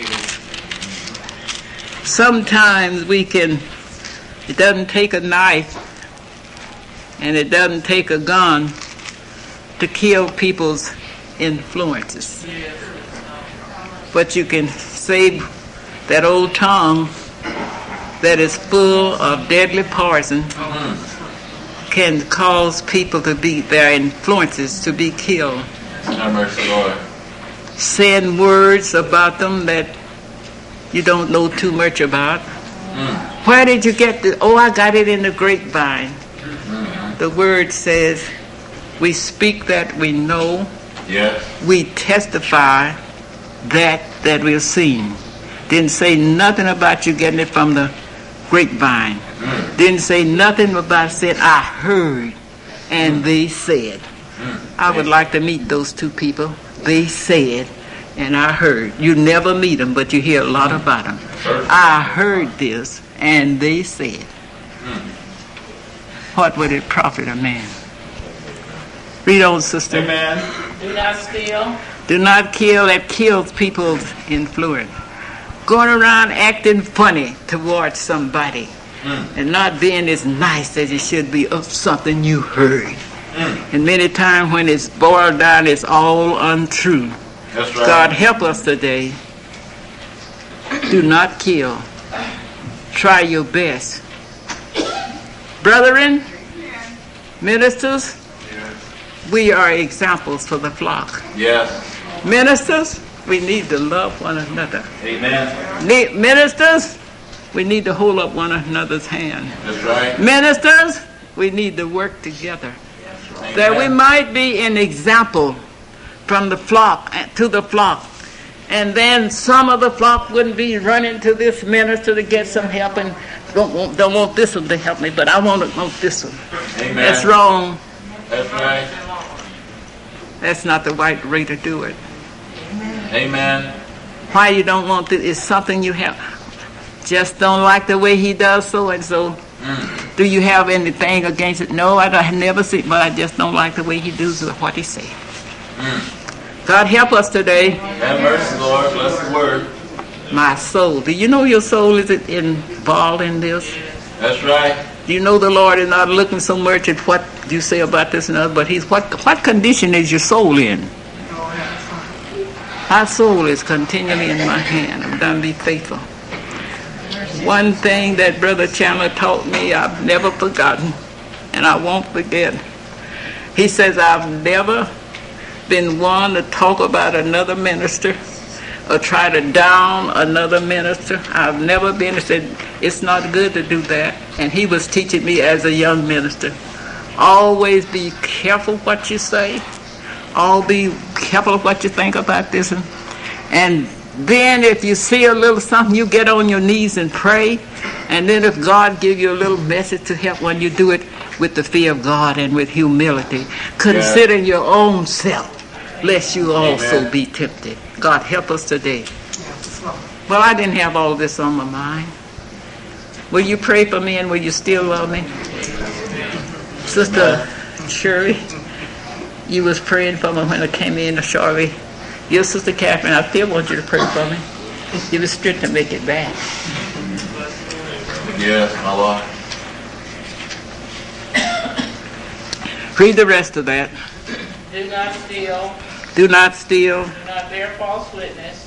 Sometimes we can, it doesn't take a knife and it doesn't take a gun to kill people's influences. But you can save that old tongue that is full of deadly poison, can cause people to be, their influences to be killed. Have mercy, Lord. Saying words about them that you don't know too much about. Mm. Where did you get the, oh, I got it in the grapevine. Mm-hmm. The word says, we speak that we know. Yes. We testify that that we've seen. Didn't say nothing about you getting it from the grapevine. Mm. Didn't say nothing about saying, I heard and mm. they said. Mm. I would like to meet those two people. They said and I heard. You never meet them, but you hear a lot about them. Sure. I heard this and they said. Mm. What would it profit a man? Read on, sister. Amen. Do not steal. Do not kill. That kills people's influence. Going around acting funny towards somebody mm. and not being as nice as you should be of something you heard. Mm. And many times when it's boiled down, it's all untrue. That's right. God help us today. Do not kill. Try your best. Brethren, ministers, yes. we are examples for the flock. Yes. Ministers, we need to love one another. Amen. Ne- Ministers, we need to hold up one another's hand. That's right. Ministers, we need to work together. Amen. That we might be an example from the flock to the flock. And then some of the flock wouldn't be running to this minister to get some help and don't want, don't want this one to help me, but I want, to, want this one. Amen. That's wrong. That's right. That's not the right way to do it. Amen. Why you don't want this is something you have. Just don't like the way he does so and so. Mm. Do you have anything against it? No, I have never seen, but I just don't like the way he does what he says. Mm. God help us today. Have mercy, Lord. Bless the word. My soul. Do you know your soul is involved in this? That's right. Do you know the Lord is not looking so much at what you say about this and other, but he's what what condition is your soul in? My soul is continually in my hand. I'm done be faithful. One thing that Brother Chandler taught me I've never forgotten, and I won't forget. He says, I've never been one to talk about another minister or try to down another minister. I've never been. He said, it's not good to do that. And he was teaching me as a young minister. Always be careful what you say. All be careful of what you think about this. And, and then if you see a little something, you get on your knees and pray. And then if God give you a little message to help, when you do it with the fear of God and with humility, considering yeah. your own self, lest you also Amen. Be tempted. God help us today. Well, I didn't have all this on my mind. Will you pray for me and will you still love me? Sister Shirley, you was praying for me when I came in to Shirley. Your Sister Catherine, I still want you to pray for me. Give me strength to make it back. Yes, my Lord. Read the rest of that. Do not steal. Do not steal. Do not bear false witness.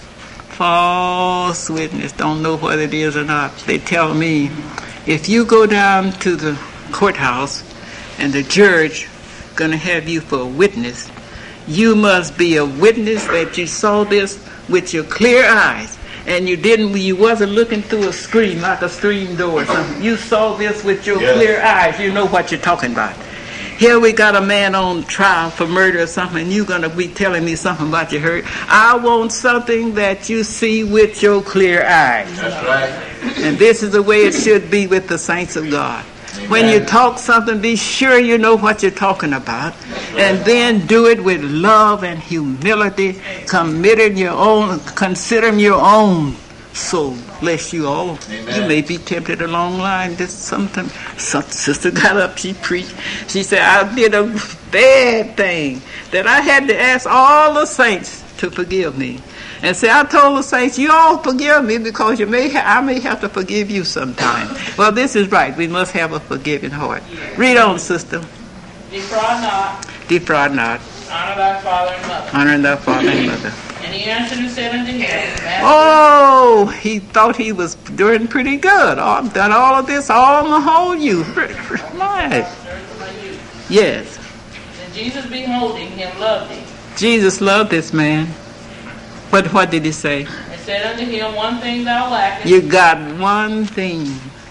False witness. Don't know what it is or not. They tell me, if you go down to the courthouse and the judge going to have you for a witness, you must be a witness that you saw this with your clear eyes. And you didn't, you wasn't looking through a screen like a screen door or something. You saw this with your yes. clear eyes. You know what you're talking about. Here we got a man on trial for murder or something, and you're going to be telling me something about your hurt. I want something that you see with your clear eyes. That's right. And this is the way it should be with the saints of God. Amen. When you talk something, be sure you know what you're talking about. Right. And then do it with love and humility, committing your own, considering your own soul, lest you all, Amen. You may be tempted along line. This something, some sister got up, she preached. She said, I did a bad thing that I had to ask all the saints to forgive me. And say, I told the saints, you all forgive me because you may ha- I may have to forgive you sometime. Well, this is right. We must have a forgiving heart. Read on, sister. Defraud not. Defraud not. Honor thy father and mother. Honor thy father and mother. And he answered and said unto him, oh, he thought he was doing pretty good. Oh, I've done all of this all in the whole youth. Right. Yes. And Jesus, beholding him, loved him. Jesus loved this man. But what did he say? And said unto him, one thing thou lackest. You got one thing.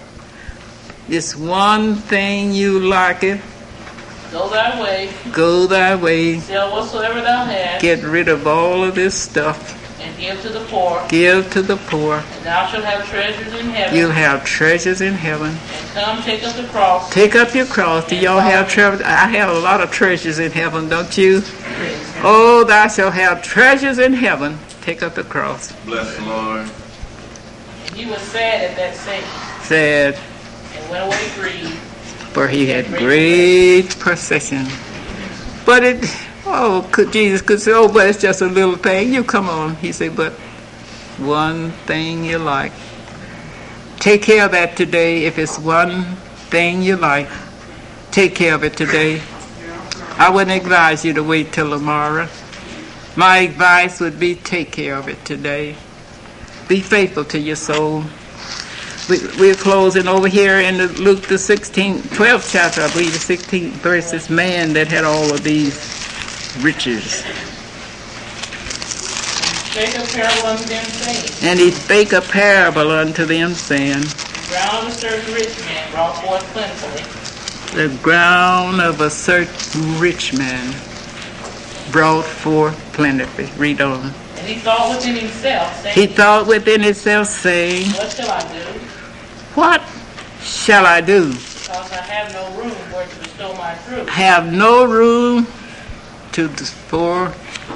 This one thing you lacketh. Go thy way. Go thy way. Sell whatsoever thou hast. Get rid of all of this stuff. And give to the poor. Give to the poor. And thou shalt have treasures in heaven. You have treasures in heaven. And come take up the cross. Take up your cross. Do y'all have treasures? I have a lot of treasures in heaven, don't you? Oh, thou shalt have treasures in heaven. Take up the cross. Bless the Lord. And he was sad at that saying. Sad. And went away grieved. For he had great possession. But it, Oh, could Jesus could say, oh, but it's just a little thing. You come on. He said, but one thing you like. Take care of that today. If it's one thing you like, take care of it today. I wouldn't advise you to wait till tomorrow. My advice would be take care of it today. Be faithful to your soul. We, we're closing over here in the Luke the sixteenth, twelfth chapter, I believe the sixteenth verse. This man that had all of these riches. Spake a parable unto them, saying, And he spake a parable unto them, saying, The ground of a certain rich man brought forth plentifully. The ground of a certain rich man brought forth plentifully. Read on. And he thought within himself, saying, He thought within himself, saying, What shall I do? What shall I do? Because I have no room where to bestow my fruit. Have no room to store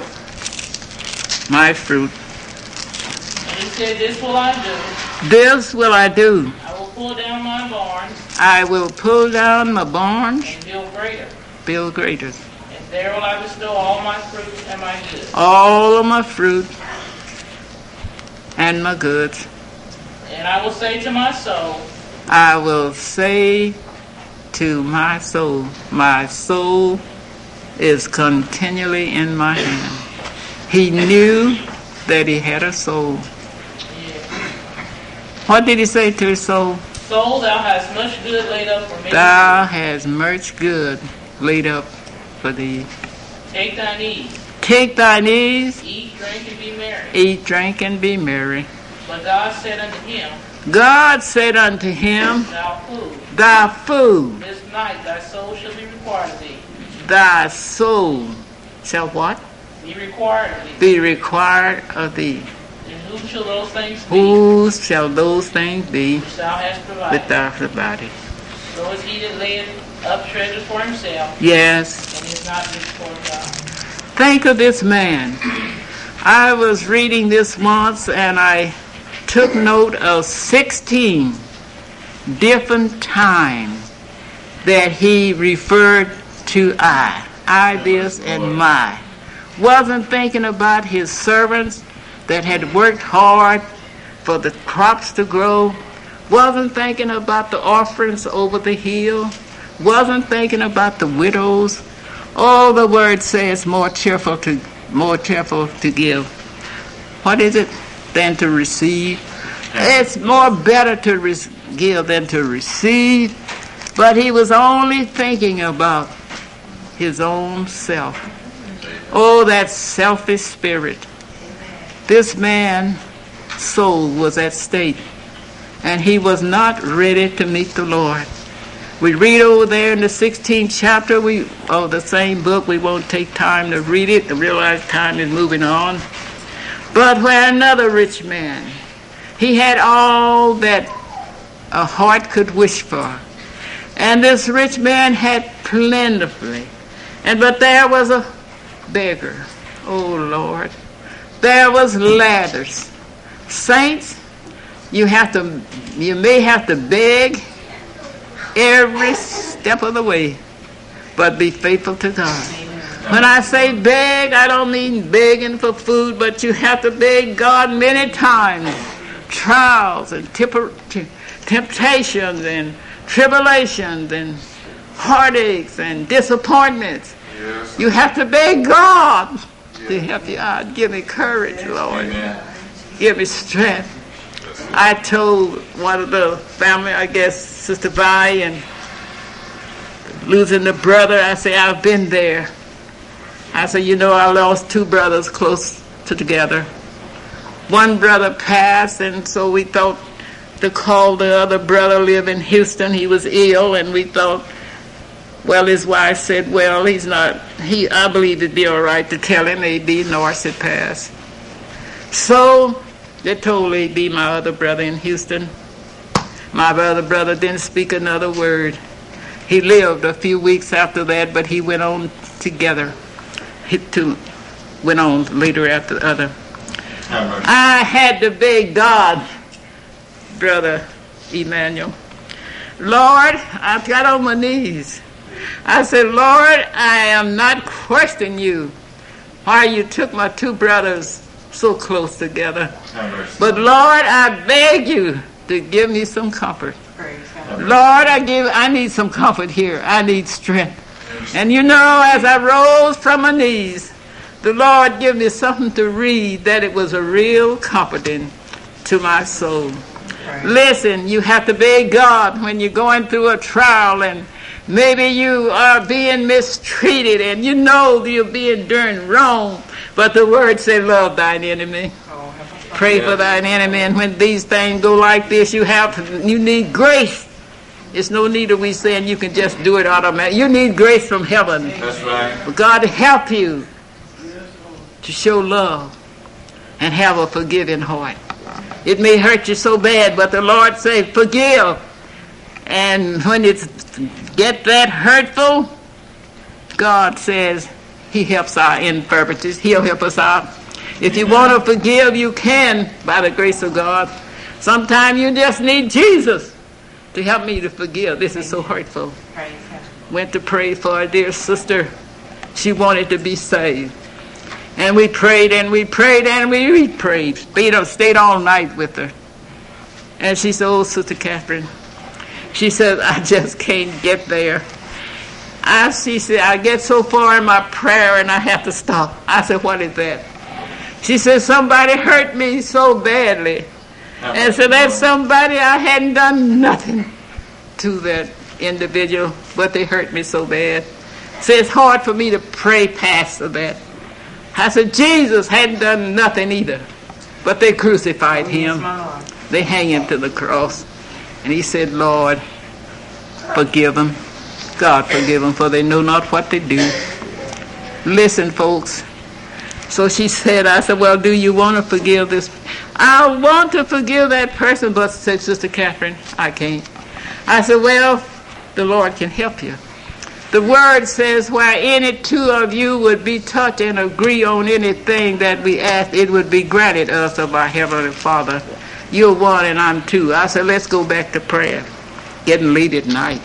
my fruit. And he said, This will I do. This will I do. I will pull down my barns I will pull down my barns, and build greater. build greater. And there will I bestow all my fruit and my goods. All of my fruit and my goods. And I will say to my soul, I will say to my soul, my soul is continually in my hand. He knew that he had a soul. What did he say to his soul? Soul, thou hast much good laid up for me. Thou hast much good laid up for thee. Take thine ease. Take thine ease, Eat, drink, and be merry. eat, drink, and be merry. But God said unto him, God said unto him, Thou fool, Thy food, this night thy soul shall be required of thee. thy soul shall what? Be required of thee. Be required of thee. And who shall those things be Whose shall those things be which thou hast that provided? thou hast provided? So is he that layeth up treasures for himself, Yes. and is not rich toward God. Think of this man. I was reading this once and I took note of sixteen different times that he referred to I. I this and my. Wasn't thinking about his servants that had worked hard for the crops to grow. Wasn't thinking about the offerings over the hill. Wasn't thinking about the widows. All the word says more cheerful to more cheerful to give. What is it? Than to receive. It's more better to re- give than to receive. But he was only thinking about his own self. Oh, that selfish spirit. This man's soul was at stake, and he was not ready to meet the Lord. We read over there in the sixteenth chapter we, of the same book. We won't take time to read it to realize time is moving on. But where another rich man, he had all that a heart could wish for. And this rich man had plentifully. And but there was a beggar. Oh, Lord. There was ladders. Saints, you have to, you may have to beg every step of the way, but be faithful to God. When I say beg, I don't mean begging for food, but you have to beg God many times. Trials and tip- temptations and tribulations and heartaches and disappointments. Yes. You have to beg God to help you out. Give me courage, Lord. Amen. Give me strength. I told one of the family, I guess, Sister Vi, and losing the brother, I say, I've been there. I said, you know, I lost two brothers close to together. One brother passed, and so we thought to call the other brother, live in Houston. He was ill, and we thought, well, his wife said, well, he's not, he, I believe it'd be all right to tell him A B Norris had passed. So they told A B, my other brother in Houston. My other brother didn't speak another word. He lived a few weeks after that, but he went on together. He too went on later after the other. I had to beg God, Brother Emmanuel. Lord, I got on my knees. I said, Lord, I am not questioning you why you took my two brothers so close together. But Lord, I beg you to give me some comfort. Lord, I give I need some comfort here. I need strength. And you know, as I rose from my knees, the Lord gave me something to read that it was a real comforting to my soul. Right. Listen, you have to beg God when you're going through a trial and maybe you are being mistreated and you know you're being done wrong. But the word says, love thine enemy. Oh, pray for thine enemy. And when these things go like this, you have to, you need grace. It's no need of we saying you can just do it automatically. You need grace from heaven. That's right. For God to help you to show love and have a forgiving heart. It may hurt you so bad, but the Lord says, forgive. And when it get that hurtful, God says he helps our infirmities. He'll help us out. If you want to forgive, you can by the grace of God. Sometimes you just need Jesus to help me to forgive. This is so hurtful. Went to pray for a dear sister. She wanted to be saved. And we prayed and we prayed and we prayed. Stayed, stayed all night with her. And she said, oh, Sister Catherine, she said, I just can't get there. I, she said, I get so far in my prayer and I have to stop. I said, what is that? She said, somebody hurt me so badly. And so that somebody, I hadn't done nothing to that individual, but they hurt me so bad. So it's hard for me to pray past that. I said, Jesus hadn't done nothing either, but they crucified him. They hang him to the cross. And he said, Lord, forgive them. God forgive them, for they know not what they do. Listen, folks. So she said, I said, well, do you want to forgive this? I want to forgive that person, but said Sister Catherine, I can't. I said, well, the Lord can help you. The word says, where any two of you would be touched and agree on anything that we ask, it would be granted us of our Heavenly Father. You're one and I'm two. I said, let's go back to prayer. Getting late at night.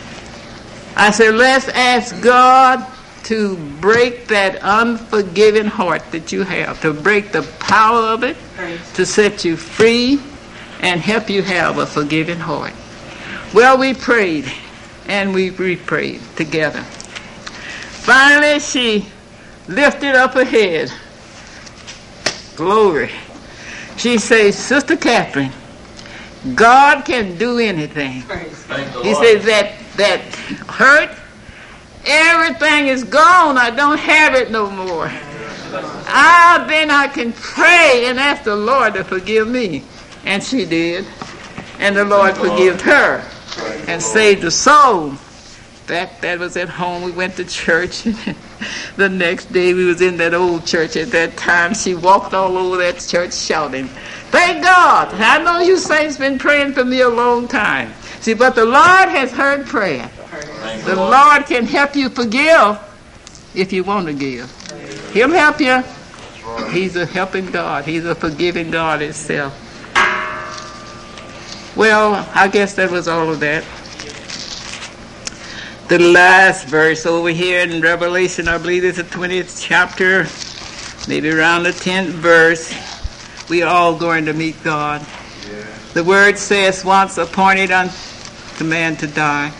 I said, let's ask God to break that unforgiving heart that you have, to break the power of it, to set you free and help you have a forgiving heart. Well, we prayed and we re-prayed together. Finally, she lifted up her head. Glory. She says, Sister Catherine, God can do anything. He says that, that hurt, everything is gone. I don't have it no more. Ah, then I can pray and ask the Lord to forgive me. And she did. And the Lord forgave her and saved the soul. That that was at home. We went to church. The next day we was in that old church at that time. She walked all over that church shouting, thank God. I know you saints been praying for me a long time. See, but the Lord has heard prayer. The Lord can help you forgive if you want to give. He'll help you. He's a helping God. He's a forgiving God himself. Well, I guess that was all of that. The last verse over here in Revelation, I believe it's the twentieth chapter, maybe around the tenth verse. We are all going to meet God. Yeah. The word says, once appointed unto man to die.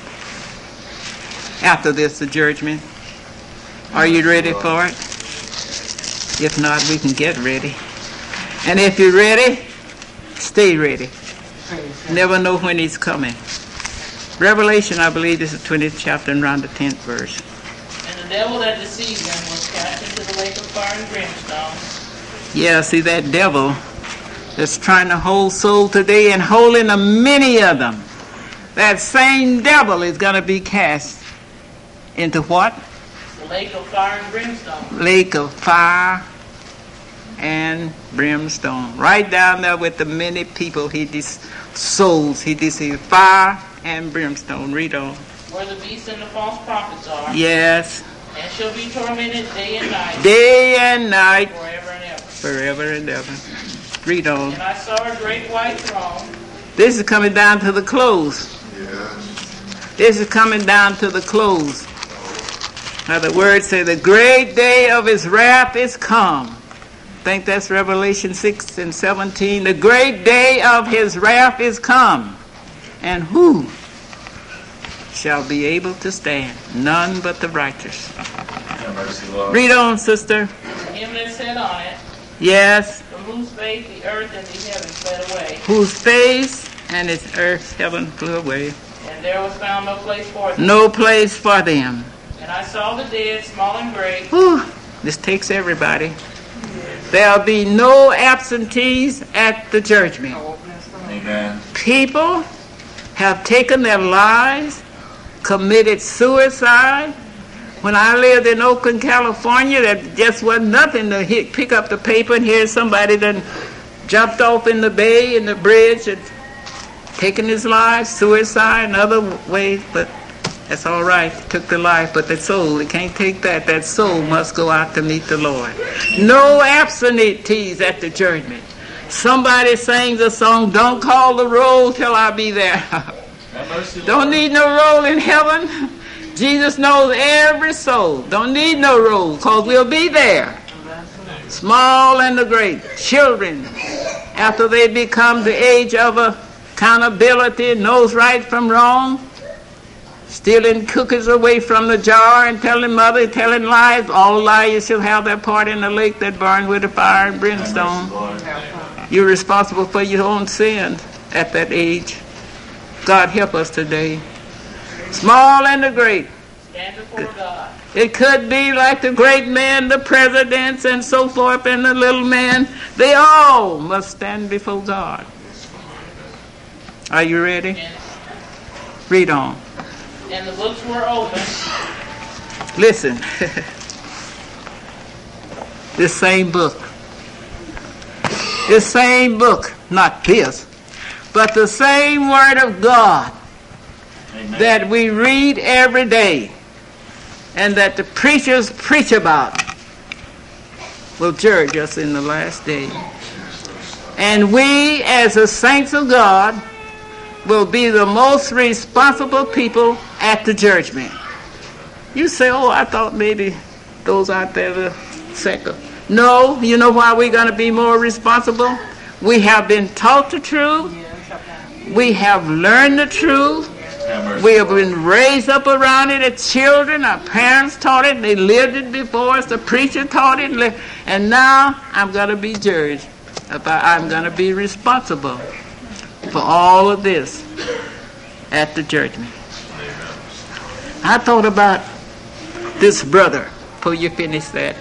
After this, the judgment. Are you ready for it? If not, we can get ready. And if you're ready, stay ready. Never know when he's coming. Revelation, I believe, is the twentieth chapter and around the tenth verse. And the devil that deceived them was cast into the lake of fire and brimstone. Yeah, see that devil that's trying to hold soul today and holding a many of them. That same devil is going to be cast into what? The lake of fire and brimstone. Lake of fire and brimstone. Right down there with the many people he deceived. Souls he deceived. Fire and brimstone. Read on. Where the beast and the false prophets are. Yes. And shall be tormented day and night. Day and night. Forever and ever. Forever and ever. Read on. And I saw a great white throne. This is coming down to the close. Yes. This is coming down to the close. Now the word says, the great day of his wrath is come. I think that's Revelation six and seventeen. The great day of his wrath is come. And who shall be able to stand? None but the righteous. Have mercy, Lord. Read on, sister. Him that sat on it, Yes. from whose face the earth and the heaven fled away. Whose face and its earth, heaven flew away. And there was found no place for them. No place for them. And I saw the dead, small and great. Whew. This takes everybody. There'll be no absentees at the judgment. Amen. People have taken their lives, committed suicide. When I lived in Oakland, California, there just wasn't nothing to hit, pick up the paper and hear somebody that jumped off in the bay, in the bridge, and taken his life, suicide, and other ways. But that's all right. Took the life, but the soul, it can't take that. That soul must go out to meet the Lord. No absentees at the judgment. Somebody sings a song, don't call the roll till I be there. Have mercy, Lord. Don't need no roll in heaven. Jesus knows every soul. Don't need no roll, because we'll be there. Small and the great. Children, after they become the age of accountability, knows right from wrong, stealing cookies away from the jar and telling mother, telling lies. All liars shall have their part in the lake that burns with the fire and brimstone. You're responsible for your own sins at that age. God help us today. Small and the great. Stand before God. It could be like the great men, the presidents and so forth, and the little men. They all must stand before God. Are you ready? And, Read on. and the books were open. Listen. This same book. This same book. Not this. But the same Word of God. Amen. That we read every day and that the preachers preach about will judge us in the last day. And we, as the saints of God, will be the most responsible people at the judgment. You say, oh, I thought maybe those out there were second. No, you know why we're going to be more responsible? We have been taught the truth. We have learned the truth. Have mercy, We have Lord. been raised up around it as children. Our parents taught it. They lived it before us. The preacher taught it. li- And now I'm going to be judged. About, I'm going to be responsible for all of this at the judgment. I thought about this brother before you finish that.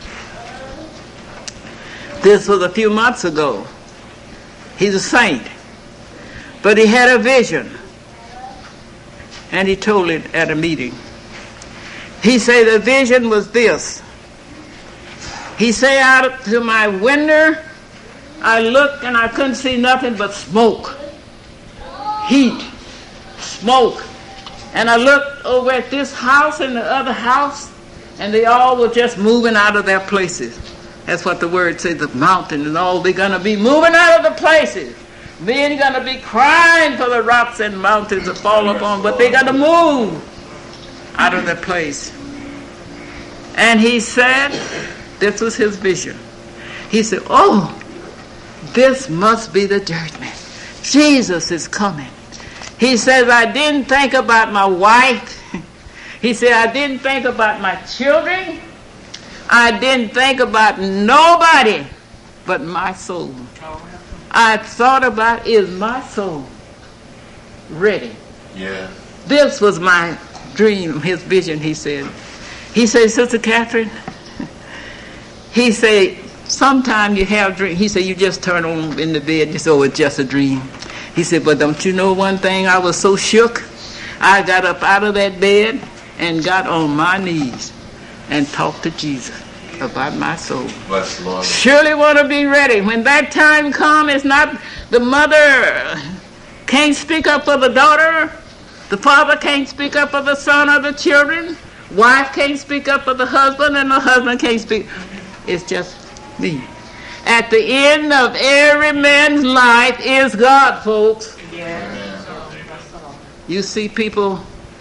This was a few months ago. He's a saint. But he had a vision. And he told it at a meeting. He said the vision was this. He said, out to my window, I looked and I couldn't see nothing but smoke. Heat. Smoke. And I looked over at this house and the other house, and they all were just moving out of their places. That's what the word says, the mountain and all, they're going to be moving out of the places. Men going to be crying for the rocks and mountains to fall upon, but they got to move out of their place. And he said, this was his vision. He said, oh, this must be the judgment. Jesus is coming. He says, I didn't think about my wife. He said, I didn't think about my children. I didn't think about nobody but my soul. I thought about, is my soul ready? Yeah. This was my dream, his vision, he said. He said, Sister Catherine, he said, sometimes you have dreams. He said, you just turn on in the bed and you say, oh, it's just a dream. He said, but don't you know one thing? I was so shook. I got up out of that bed and got on my knees and talked to Jesus about my soul. Bless the Lord. Surely want to be ready. When that time comes, it's not the mother can't speak up for the daughter. The father can't speak up for the son or the children. Wife can't speak up for the husband, and the husband can't speak. It's just me. At the end of every man's life is God, folks. You see people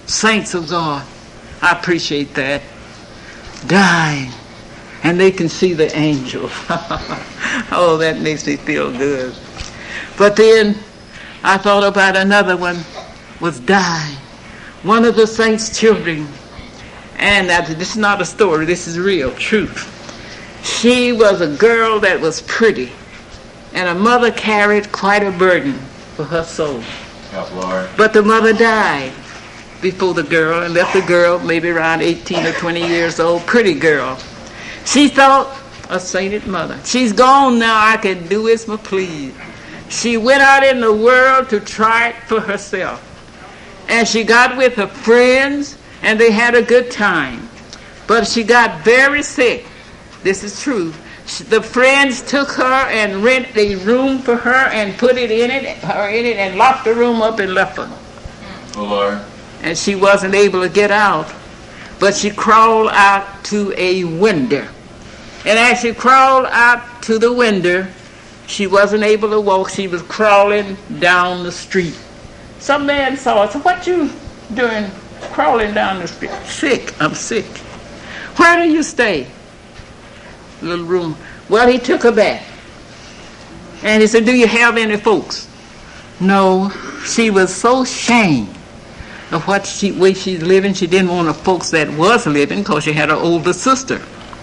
saints of God, I appreciate that, dying, and they can see the angel. Oh, that makes me feel good. But then I thought about another one was dying. One of the saints' children, and this is not a story, this is real truth. She was a girl that was pretty, and her mother carried quite a burden for her soul. Help, Lord. But the mother died before the girl, and left the girl maybe around eighteen or twenty years old, pretty girl. She thought, a sainted mother, she's gone now, I can do as I please. She went out in the world to try it for herself. And she got with her friends, and they had a good time. But she got very sick. This is true. The friends took her and rented a room for her and put it in it, her in it, and locked the room up and left her. Oh, Lord. And she wasn't able to get out. But she crawled out to a window. And as she crawled out to the window, she wasn't able to walk. She was crawling down the street. Some man saw her. So what you doing crawling down the street? Sick. I'm sick. Where do you stay? Little room. Well, he took her back. And he said, do you have any folks? No. She was so ashamed of what she way she's living. She didn't want the folks that was living because she had an older sister.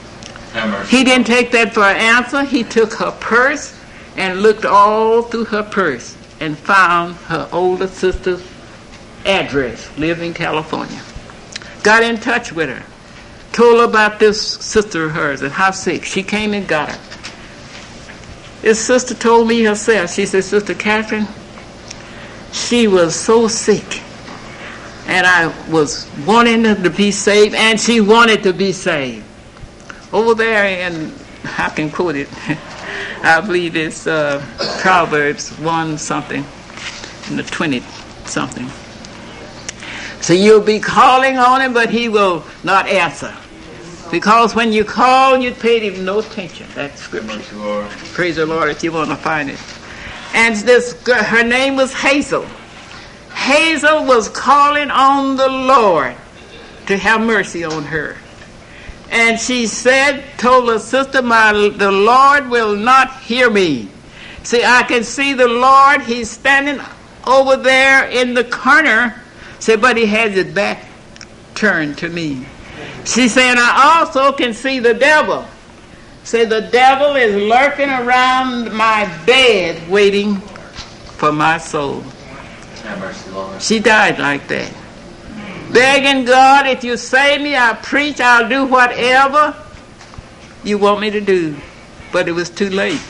He didn't take that for an answer. He took her purse and looked all through her purse and found her older sister's address, lived in California. Got in touch with her. Told her about this sister of hers and how sick. She came and got her. This sister told me herself, she said, Sister Catherine, she was so sick. And I was wanting her to be saved, and she wanted to be saved. Over there, and I can quote it, I believe it's uh, Proverbs one something, in the twenty something. So you'll be calling on him, but he will not answer. Because when you call, you paid him no attention. That's scripture. Praise the Lord if you want to find it. And this girl, her name was Hazel. Hazel was calling on the Lord to have mercy on her. And she said, told her sister, my, the Lord will not hear me. See, I can see the Lord. He's standing over there in the corner. Said, but he has his back turned to me. She said, I also can see the devil. Said, the devil is lurking around my bed waiting for my soul. Have mercy, Lord. She died like that. Begging God, if you save me, I'll preach, I'll do whatever you want me to do. But it was too late.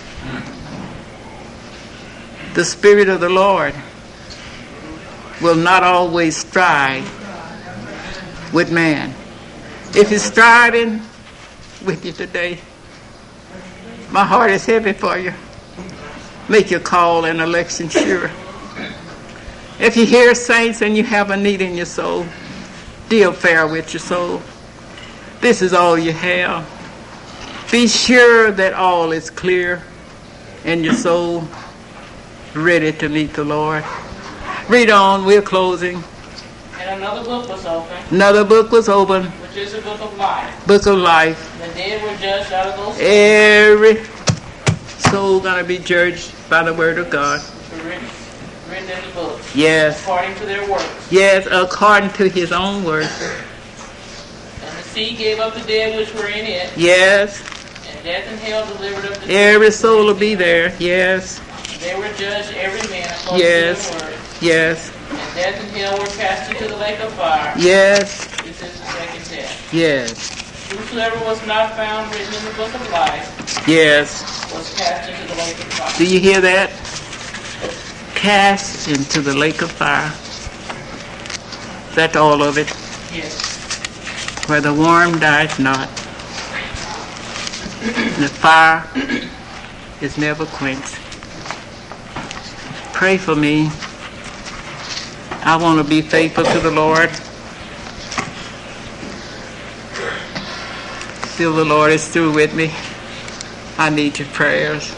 The Spirit of the Lord will not always strive with man. If he's striving with you today, my heart is heavy for you. Make your call and election sure. If you hear saints and you have a need in your soul, deal fair with your soul. This is all you have. Be sure that all is clear in your soul, ready to meet the Lord. Read on, we're closing. And another book was open. Another book was open. Which is the book of life. Book of life. The dead were judged out of those souls. Every soul going to be judged by the word of God. Written, written in the book. Yes. According to their works. Yes, according to his own word. And the sea gave up the dead which were in it. Yes. And death and hell delivered up the dead. Every soul will be there. Yes. They were judged every man according yes. to their word. Yes. And death and hell were cast into the lake of fire. Yes. This is the second death. Yes. Whosoever was not found written in the book of life. Yes. Was cast into the lake of fire. Do you hear that? Cast into the lake of fire. That's all of it. Yes. Where the worm dies not. The fire is never quenched. Pray for me. I want to be faithful to the Lord. Still the Lord is through with me. I need your prayers.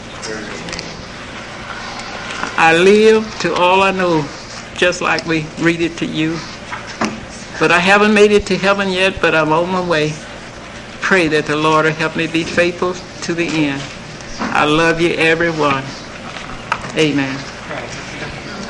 I live to all I know, just like we read it to you. But I haven't made it to heaven yet, but I'm on my way. Pray that the Lord will help me be faithful to the end. I love you, everyone. Amen.